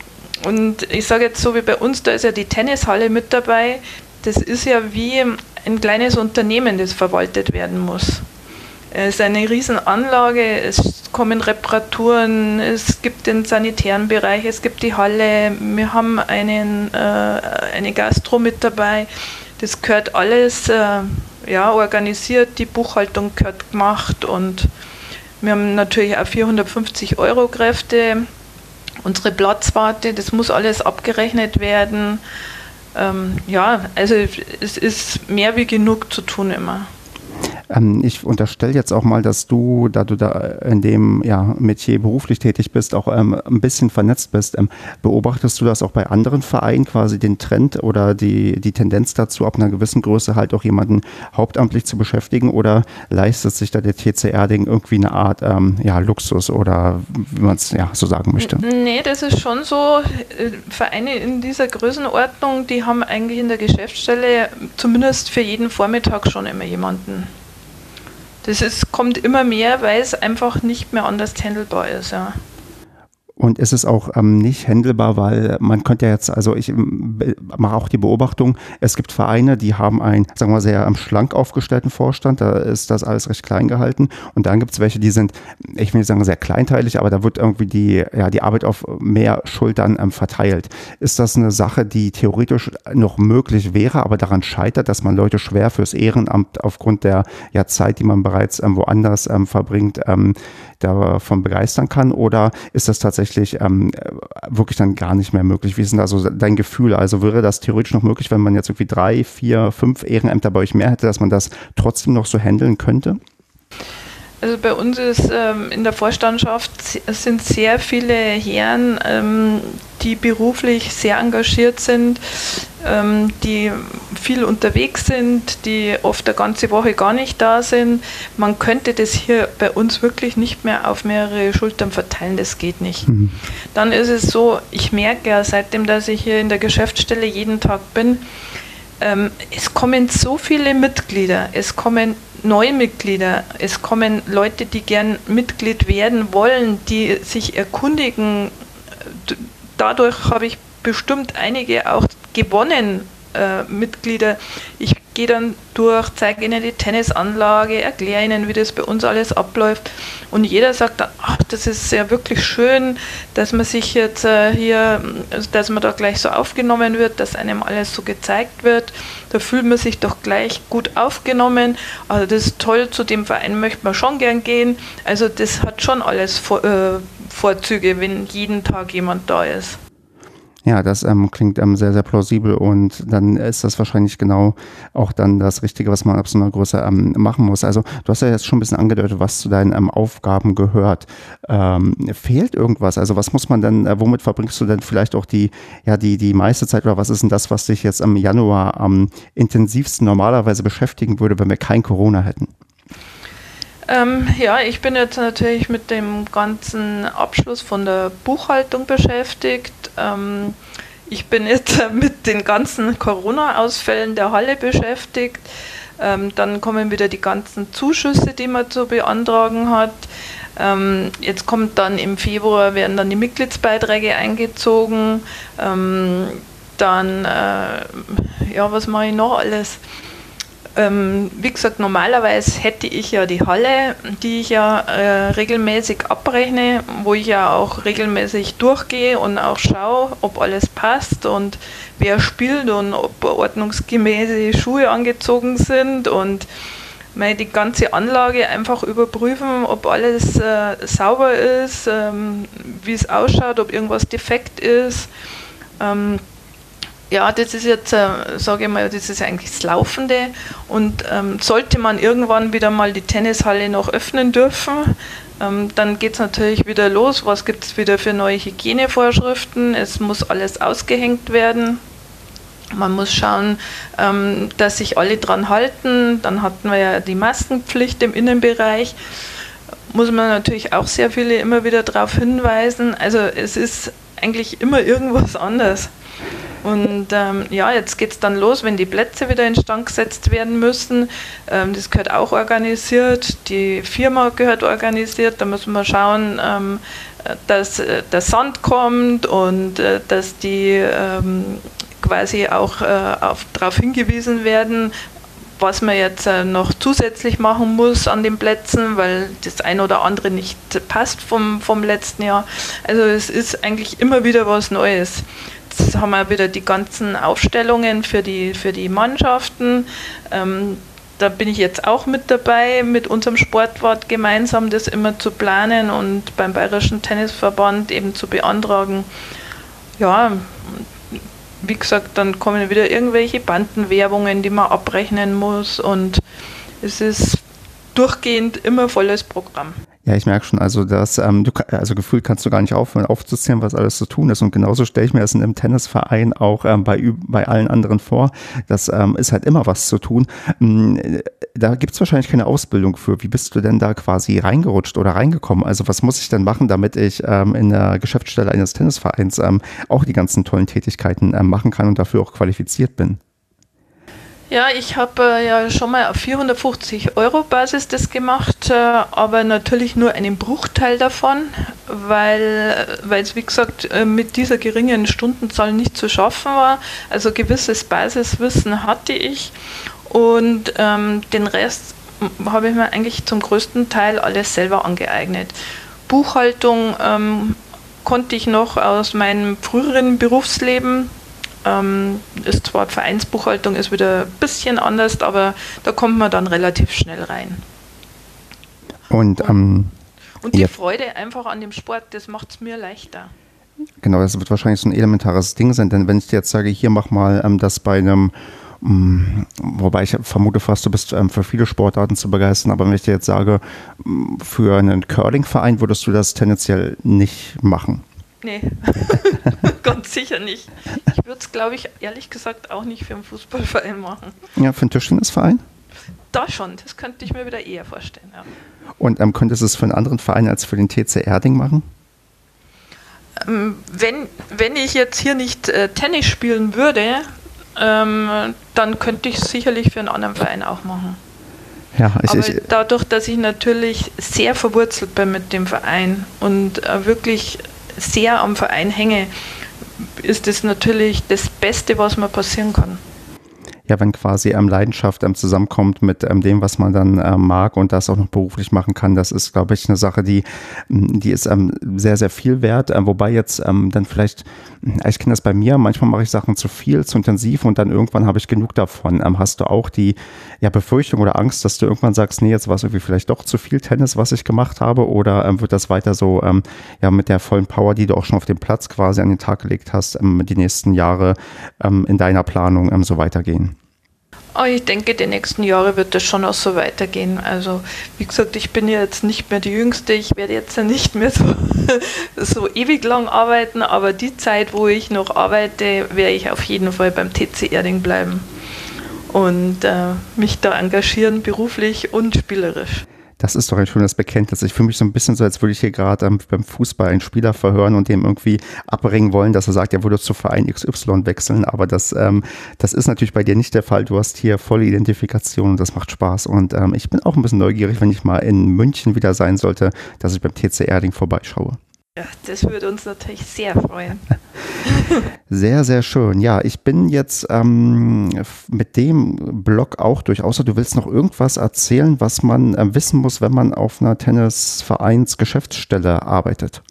Und ich sage jetzt so wie bei uns, da ist ja die Tennishalle mit dabei. Das ist ja wie ein kleines Unternehmen, das verwaltet werden muss. Es ist eine Riesenanlage, es kommen Reparaturen, es gibt den sanitären Bereich, es gibt die Halle, wir haben einen, äh, eine Gastro mit dabei. Das gehört alles äh, ja, organisiert, die Buchhaltung gehört gemacht und wir haben natürlich auch vierhundertfünfzig Euro Kräfte. Unsere Platzwarte, das muss alles abgerechnet werden. Ähm, ja, also es ist mehr wie genug zu tun immer. Ähm, ich unterstelle jetzt auch mal, dass du, da du da in dem ja, Metier beruflich tätig bist, auch ähm, ein bisschen vernetzt bist. Ähm, beobachtest du das auch bei anderen Vereinen, quasi den Trend oder die, die Tendenz dazu, ab einer gewissen Größe halt auch jemanden hauptamtlich zu beschäftigen, oder leistet sich da der T C Erding irgendwie eine Art ähm, ja, Luxus oder wie man es ja so sagen möchte? Nee, das ist schon so. Vereine in dieser Größenordnung, die haben eigentlich in der Geschäftsstelle zumindest für jeden Vormittag schon immer jemanden. Das ist, kommt immer mehr, weil es einfach nicht mehr anders handelbar ist, ja. Und ist es auch ähm, nicht händelbar, weil man könnte ja jetzt, also ich ähm, mache auch die Beobachtung, es gibt Vereine, die haben einen, sagen wir mal, sehr ähm, schlank aufgestellten Vorstand, da ist das alles recht klein gehalten. Und dann gibt es welche, die sind, ich will nicht sagen sehr kleinteilig, aber da wird irgendwie die, ja, die Arbeit auf mehr Schultern ähm, verteilt. Ist das eine Sache, die theoretisch noch möglich wäre, aber daran scheitert, dass man Leute schwer fürs Ehrenamt aufgrund der ja, Zeit, die man bereits ähm, woanders ähm, verbringt, ähm, davon begeistern kann? Oder ist das tatsächlich ähm, wirklich dann gar nicht mehr möglich? Wie ist denn da so dein Gefühl? Also wäre das theoretisch noch möglich, wenn man jetzt irgendwie drei, vier, fünf Ehrenämter bei euch mehr hätte, dass man das trotzdem noch so handeln könnte? Also bei uns ist ähm, in der Vorstandschaft sind sehr viele Herren, ähm, die beruflich sehr engagiert sind, ähm, die viel unterwegs sind, die oft eine ganze Woche gar nicht da sind. Man könnte das hier bei uns wirklich nicht mehr auf mehrere Schultern verteilen, das geht nicht. Mhm. Dann ist es so, ich merke ja seitdem, dass ich hier in der Geschäftsstelle jeden Tag bin, ähm, es kommen so viele Mitglieder, es kommen neue Mitglieder, es kommen Leute, die gern Mitglied werden wollen, die sich erkundigen. Dadurch habe ich bestimmt einige auch gewonnen, äh, Mitglieder. Ich gehe dann durch, zeige ihnen die Tennisanlage, erkläre ihnen, wie das bei uns alles abläuft. Und jeder sagt dann, ach, das ist ja wirklich schön, dass man sich jetzt äh, hier, dass man da gleich so aufgenommen wird, dass einem alles so gezeigt wird. Da fühlt man sich doch gleich gut aufgenommen. Also das ist toll, zu dem Verein möchte man schon gern gehen. Also das hat schon alles Vor- äh, Vorzüge, wenn jeden Tag jemand da ist. Ja, das ähm, klingt ähm, sehr, sehr plausibel und dann ist das wahrscheinlich genau auch dann das Richtige, was man ab so einer Größe ähm, machen muss. Also du hast ja jetzt schon ein bisschen angedeutet, was zu deinen ähm, Aufgaben gehört. Ähm, fehlt irgendwas? Also was muss man denn, äh, womit verbringst du denn vielleicht auch die, ja, die, die meiste Zeit oder was ist denn das, was dich jetzt im Januar am intensivsten normalerweise beschäftigen würde, wenn wir kein Corona hätten? Ähm, ja, ich bin jetzt natürlich mit dem ganzen Abschluss von der Buchhaltung beschäftigt. Ähm, ich bin jetzt mit den ganzen Corona-Ausfällen der Halle beschäftigt. Ähm, dann kommen wieder die ganzen Zuschüsse, die man zu beantragen hat. Ähm, jetzt kommt dann im Februar, werden dann die Mitgliedsbeiträge eingezogen. Ähm, dann, äh, ja, was mache ich noch alles? Ähm, wie gesagt, normalerweise hätte ich ja die Halle, die ich ja äh, regelmäßig abrechne, wo ich ja auch regelmäßig durchgehe und auch schaue, ob alles passt und wer spielt und ob ordnungsgemäße Schuhe angezogen sind und meine, die ganze Anlage einfach überprüfen, ob alles äh, sauber ist, ähm, wie es ausschaut, ob irgendwas defekt ist. Ähm, Ja, das ist jetzt, äh, sage ich mal, das ist eigentlich das Laufende und ähm, sollte man irgendwann wieder mal die Tennishalle noch öffnen dürfen, ähm, dann geht es natürlich wieder los, was gibt es wieder für neue Hygienevorschriften, es muss alles ausgehängt werden, man muss schauen, ähm, dass sich alle dran halten, dann hatten wir ja die Maskenpflicht im Innenbereich, muss man natürlich auch sehr viele immer wieder darauf hinweisen, also es ist eigentlich immer irgendwas anderes. Und ähm, ja, jetzt geht es dann los, wenn die Plätze wieder instand gesetzt werden müssen. Ähm, das gehört auch organisiert, die Firma gehört organisiert. Da müssen wir schauen, ähm, dass äh, der Sand kommt und äh, dass die ähm, quasi auch äh, darauf hingewiesen werden, was man jetzt äh, noch zusätzlich machen muss an den Plätzen, weil das ein oder andere nicht passt vom, vom letzten Jahr. Also es ist eigentlich immer wieder was Neues. Jetzt haben wir wieder die ganzen Aufstellungen für die, für die Mannschaften. Ähm, da bin ich jetzt auch mit dabei, mit unserem Sportwart gemeinsam das immer zu planen und beim Bayerischen Tennisverband eben zu beantragen. Ja, wie gesagt, dann kommen wieder irgendwelche Bandenwerbungen, die man abrechnen muss und es ist durchgehend immer volles Programm. Ja, ich merke schon, also das, ähm, du, also gefühlt kannst du gar nicht aufhören, aufzuzählen, was alles zu tun ist. Und genauso stelle ich mir das in einem Tennisverein auch ähm, bei, bei allen anderen vor. Das ähm, ist halt immer was zu tun. Ähm, da gibt es wahrscheinlich keine Ausbildung für. Wie bist du denn da quasi reingerutscht oder reingekommen? Also was muss ich denn machen, damit ich ähm, in der Geschäftsstelle eines Tennisvereins ähm, auch die ganzen tollen Tätigkeiten ähm, machen kann und dafür auch qualifiziert bin? Ja, ich habe äh, ja schon mal auf vierhundertfünfzig Euro Basis das gemacht, äh, aber natürlich nur einen Bruchteil davon, weil es, wie gesagt, äh, mit dieser geringen Stundenzahl nicht zu schaffen war. Also gewisses Basiswissen hatte ich und ähm, den Rest habe ich mir eigentlich zum größten Teil alles selber angeeignet. Buchhaltung ähm, konnte ich noch aus meinem früheren Berufsleben. Ähm, ist zwar Vereinsbuchhaltung, ist wieder ein bisschen anders, aber da kommt man dann relativ schnell rein. Und, ähm, und die ja. Freude einfach an dem Sport, das macht es mir leichter. Genau, das wird wahrscheinlich so ein elementares Ding sein, denn wenn ich dir jetzt sage, hier mach mal ähm, das bei einem, mh, wobei ich vermute fast, du bist ähm, für viele Sportarten zu begeistern, aber wenn ich dir jetzt sage, mh, für einen Curling-Verein würdest du das tendenziell nicht machen. Nee, ganz sicher nicht. Ich würde es, glaube ich, ehrlich gesagt auch nicht für einen Fußballverein machen. Ja, für einen Tischtennisverein? Da schon, das könnte ich mir wieder eher vorstellen, ja. Und ähm, könntest du es für einen anderen Verein als für den T C Erding machen? Ähm, wenn, wenn ich jetzt hier nicht äh, Tennis spielen würde, ähm, dann könnte ich es sicherlich für einen anderen Verein auch machen. Ja, ich, Aber ich, dadurch, dass ich natürlich sehr verwurzelt bin mit dem Verein und äh, wirklich sehr am Verein hänge, ist das natürlich das Beste, was mir passieren kann. Ja, wenn quasi ähm, Leidenschaft ähm, zusammenkommt mit ähm, dem, was man dann ähm, mag und das auch noch beruflich machen kann, das ist, glaube ich, eine Sache, die, die ist ähm, sehr, sehr viel wert. Ähm, wobei jetzt ähm, dann vielleicht, ich kenne das bei mir, manchmal mache ich Sachen zu viel, zu intensiv und dann irgendwann habe ich genug davon. Ähm, hast du auch die ja, Befürchtung oder Angst, dass du irgendwann sagst, nee, jetzt war es irgendwie vielleicht doch zu viel Tennis, was ich gemacht habe, oder ähm, wird das weiter so ähm, ja, mit der vollen Power, die du auch schon auf dem Platz quasi an den Tag gelegt hast, ähm, die nächsten Jahre ähm, in deiner Planung ähm, so weitergehen? Oh, ich denke, die nächsten Jahre wird das schon auch so weitergehen. Also, wie gesagt, ich bin ja jetzt nicht mehr die Jüngste. Ich werde jetzt ja nicht mehr so, so ewig lang arbeiten, aber die Zeit, wo ich noch arbeite, werde ich auf jeden Fall beim T C Erding bleiben und äh, mich da engagieren, beruflich und spielerisch. Das ist doch ein schönes Bekenntnis. Ich fühle mich so ein bisschen so, als würde ich hier gerade ähm, beim Fußball einen Spieler verhören und dem irgendwie abbringen wollen, dass er sagt, er würde zu Verein X Y wechseln. Aber das, ähm, das ist natürlich bei dir nicht der Fall. Du hast hier volle Identifikation und das macht Spaß. Und ähm, ich bin auch ein bisschen neugierig, wenn ich mal in München wieder sein sollte, dass ich beim T C Erding vorbeischaue. Ja, das würde uns natürlich sehr freuen. Sehr, sehr schön. Ja, ich bin jetzt ähm, mit dem Blog auch durch, außer du willst noch irgendwas erzählen, was man äh, wissen muss, wenn man auf einer Tennisvereins-Geschäftsstelle arbeitet.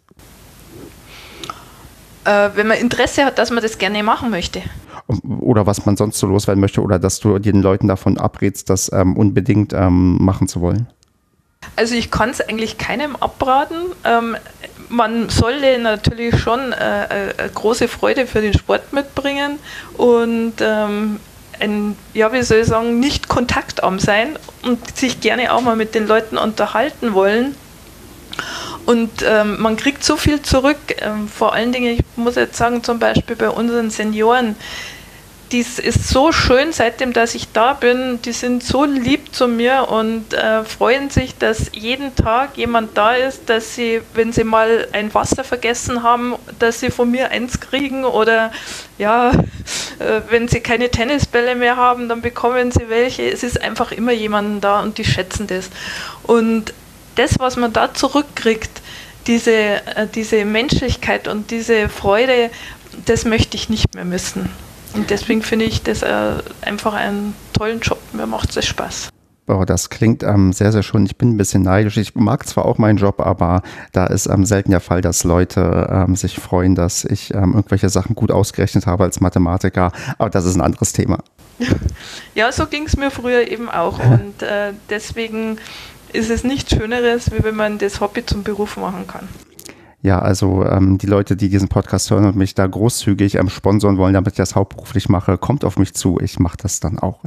Äh, wenn man Interesse hat, dass man das gerne machen möchte. Oder was man sonst so loswerden möchte, oder dass du den Leuten davon abrätst, das ähm, unbedingt ähm, machen zu wollen. Also ich kann es eigentlich keinem abraten. Ähm, man sollte natürlich schon äh, eine große Freude für den Sport mitbringen und ähm, ein, ja, wie soll ich sagen, nicht kontaktarm sein und sich gerne auch mal mit den Leuten unterhalten wollen. Und ähm, man kriegt so viel zurück. Ähm, vor allen Dingen, ich muss jetzt sagen, zum Beispiel bei unseren Senioren, dies ist so schön, seitdem, dass ich da bin. Die sind so lieb zu mir und äh, freuen sich, dass jeden Tag jemand da ist, dass sie, wenn sie mal ein Wasser vergessen haben, dass sie von mir eins kriegen oder ja, äh, wenn sie keine Tennisbälle mehr haben, dann bekommen sie welche. Es ist einfach immer jemand da und die schätzen das. Und das, was man da zurückkriegt, diese, äh, diese Menschlichkeit und diese Freude, das möchte ich nicht mehr missen. Und deswegen finde ich das äh, einfach einen tollen Job. Mir macht es Spaß. Oh, das klingt ähm, sehr, sehr schön. Ich bin ein bisschen neidisch. Ich mag zwar auch meinen Job, aber da ist ähm, selten der Fall, dass Leute ähm, sich freuen, dass ich ähm, irgendwelche Sachen gut ausgerechnet habe als Mathematiker. Aber das ist ein anderes Thema. Ja, so ging es mir früher eben auch. Und äh, deswegen ist es nichts Schöneres, wie wenn man das Hobby zum Beruf machen kann. Ja, also ähm, die Leute, die diesen Podcast hören und mich da großzügig ähm, sponsoren wollen, damit ich das hauptberuflich mache, kommt auf mich zu. Ich mache das dann auch.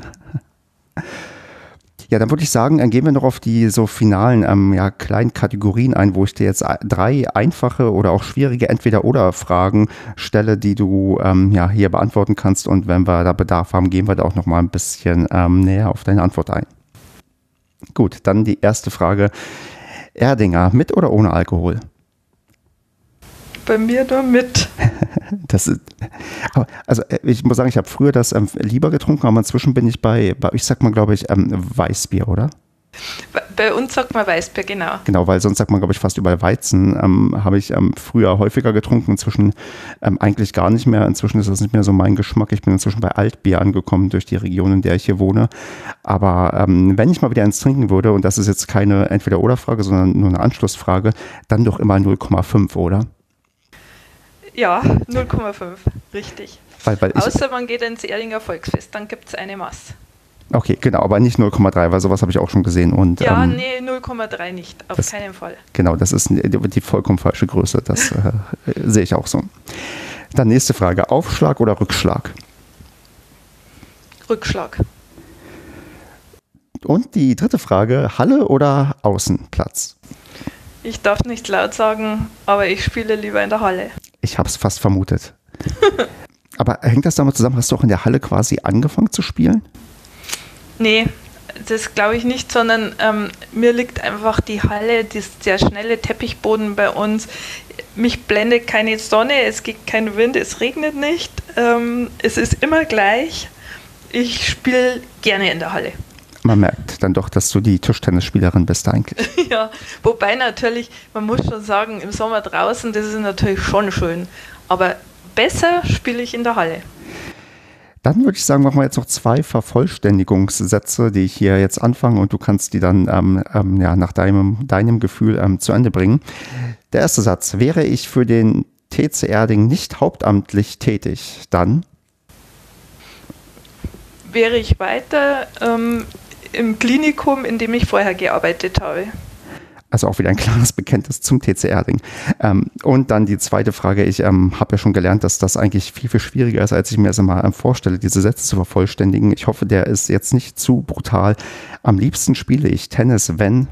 Ja, dann würde ich sagen, dann gehen wir noch auf die so finalen ähm, ja, kleinen Kategorien ein, wo ich dir jetzt drei einfache oder auch schwierige Entweder-oder-Fragen stelle, die du ähm, ja, hier beantworten kannst. Und wenn wir da Bedarf haben, gehen wir da auch noch mal ein bisschen ähm, näher auf deine Antwort ein. Gut, dann die erste Frage. Erdinger, mit oder ohne Alkohol? Bei mir nur mit. Das ist, Aber, also ich muss sagen, ich habe früher das ähm, lieber getrunken, aber inzwischen bin ich bei, bei euch sagt man, glaube ich, ähm, Weißbier, oder? Bei uns sagt man Weißbier, genau. Genau, weil sonst sagt man, glaube ich, fast überall Weizen. Ähm, habe ich ähm, früher häufiger getrunken, inzwischen ähm, eigentlich gar nicht mehr. Inzwischen ist das nicht mehr so mein Geschmack. Ich bin inzwischen bei Altbier angekommen durch die Region, in der ich hier wohne. Aber ähm, wenn ich mal wieder eins trinken würde, und das ist jetzt keine Entweder-oder-Frage, sondern nur eine Anschlussfrage, dann doch immer null Komma fünf, oder? Ja, null Komma fünf, richtig. Weil, weil ich, Außer man geht ins Erdinger Volksfest, dann gibt es eine Maß. Okay, genau, aber nicht null Komma drei, weil sowas habe ich auch schon gesehen. Und, ja, ähm, nee, null Komma drei nicht, auf das, keinen Fall. Genau, das ist die, die vollkommen falsche Größe, das äh, sehe ich auch so. Dann nächste Frage, Aufschlag oder Rückschlag? Rückschlag. Und die dritte Frage, Halle oder Außenplatz? Ich darf nicht laut sagen, aber ich spiele lieber in der Halle. Ich habe es fast vermutet. Aber hängt das damit zusammen, hast du auch in der Halle quasi angefangen zu spielen? Nee, das glaube ich nicht, sondern ähm, mir liegt einfach die Halle, das, der schnelle Teppichboden bei uns. Mich blendet keine Sonne, es geht kein Wind, es regnet nicht. Ähm, es ist immer gleich. Ich spiele gerne in der Halle. Man merkt dann doch, dass du die Tischtennisspielerin bist eigentlich. Ja, wobei natürlich, man muss schon sagen, im Sommer draußen, das ist natürlich schon schön. Aber besser spiele ich in der Halle. Dann würde ich sagen, machen wir jetzt noch zwei Vervollständigungssätze, die ich hier jetzt anfange und du kannst die dann ähm, ähm, ja, nach deinem, deinem Gefühl ähm, zu Ende bringen. Der erste Satz, wäre ich für den T C Erding nicht hauptamtlich tätig, dann? Wäre ich weiter ähm, im Klinikum, in dem ich vorher gearbeitet habe. Also auch wieder ein klares Bekenntnis zum T C Erding. Ähm, und dann die zweite Frage. Ich ähm, habe ja schon gelernt, dass das eigentlich viel, viel schwieriger ist, als ich mir das immer ähm, vorstelle, diese Sätze zu vervollständigen. Ich hoffe, der ist jetzt nicht zu brutal. Am liebsten spiele ich Tennis, wenn...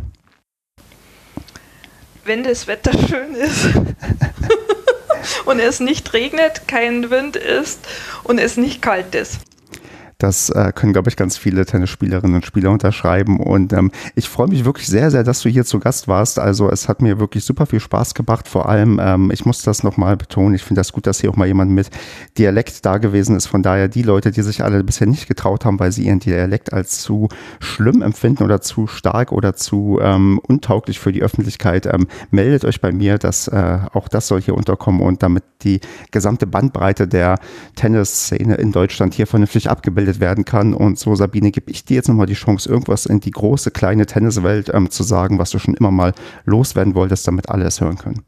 Wenn das Wetter schön ist und es nicht regnet, kein Wind ist und es nicht kalt ist. Das äh, können, glaube ich, ganz viele Tennisspielerinnen und Spieler unterschreiben. Und ähm, ich freue mich wirklich sehr, sehr, dass du hier zu Gast warst. Also es hat mir wirklich super viel Spaß gemacht. Vor allem, ähm, ich muss das nochmal betonen, ich finde das gut, dass hier auch mal jemand mit Dialekt da gewesen ist. Von daher die Leute, die sich alle bisher nicht getraut haben, weil sie ihren Dialekt als zu schlimm empfinden oder zu stark oder zu ähm, untauglich für die Öffentlichkeit, ähm, meldet euch bei mir, dass äh, auch das soll hier unterkommen und damit die gesamte Bandbreite der Tennisszene in Deutschland hier vernünftig abgebildet werden kann. Und so, Sabine, gebe ich dir jetzt nochmal die Chance, irgendwas in die große, kleine Tenniswelt ähm, zu sagen, was du schon immer mal loswerden wolltest, damit alle es hören können.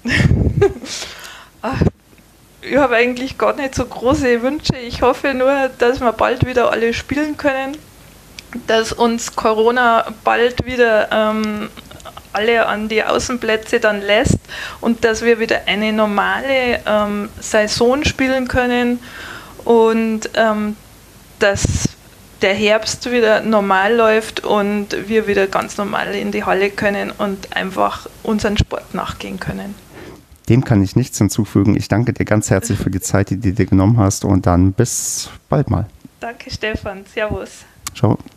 Ach, ich habe eigentlich gar nicht so große Wünsche. Ich hoffe nur, dass wir bald wieder alle spielen können, dass uns Corona bald wieder ähm, alle an die Außenplätze dann lässt und dass wir wieder eine normale ähm, Saison spielen können und ähm, dass der Herbst wieder normal läuft und wir wieder ganz normal in die Halle können und einfach unseren Sport nachgehen können. Dem kann ich nichts hinzufügen. Ich danke dir ganz herzlich für die Zeit, die du dir genommen hast und dann bis bald mal. Danke, Stefan. Servus. Ciao.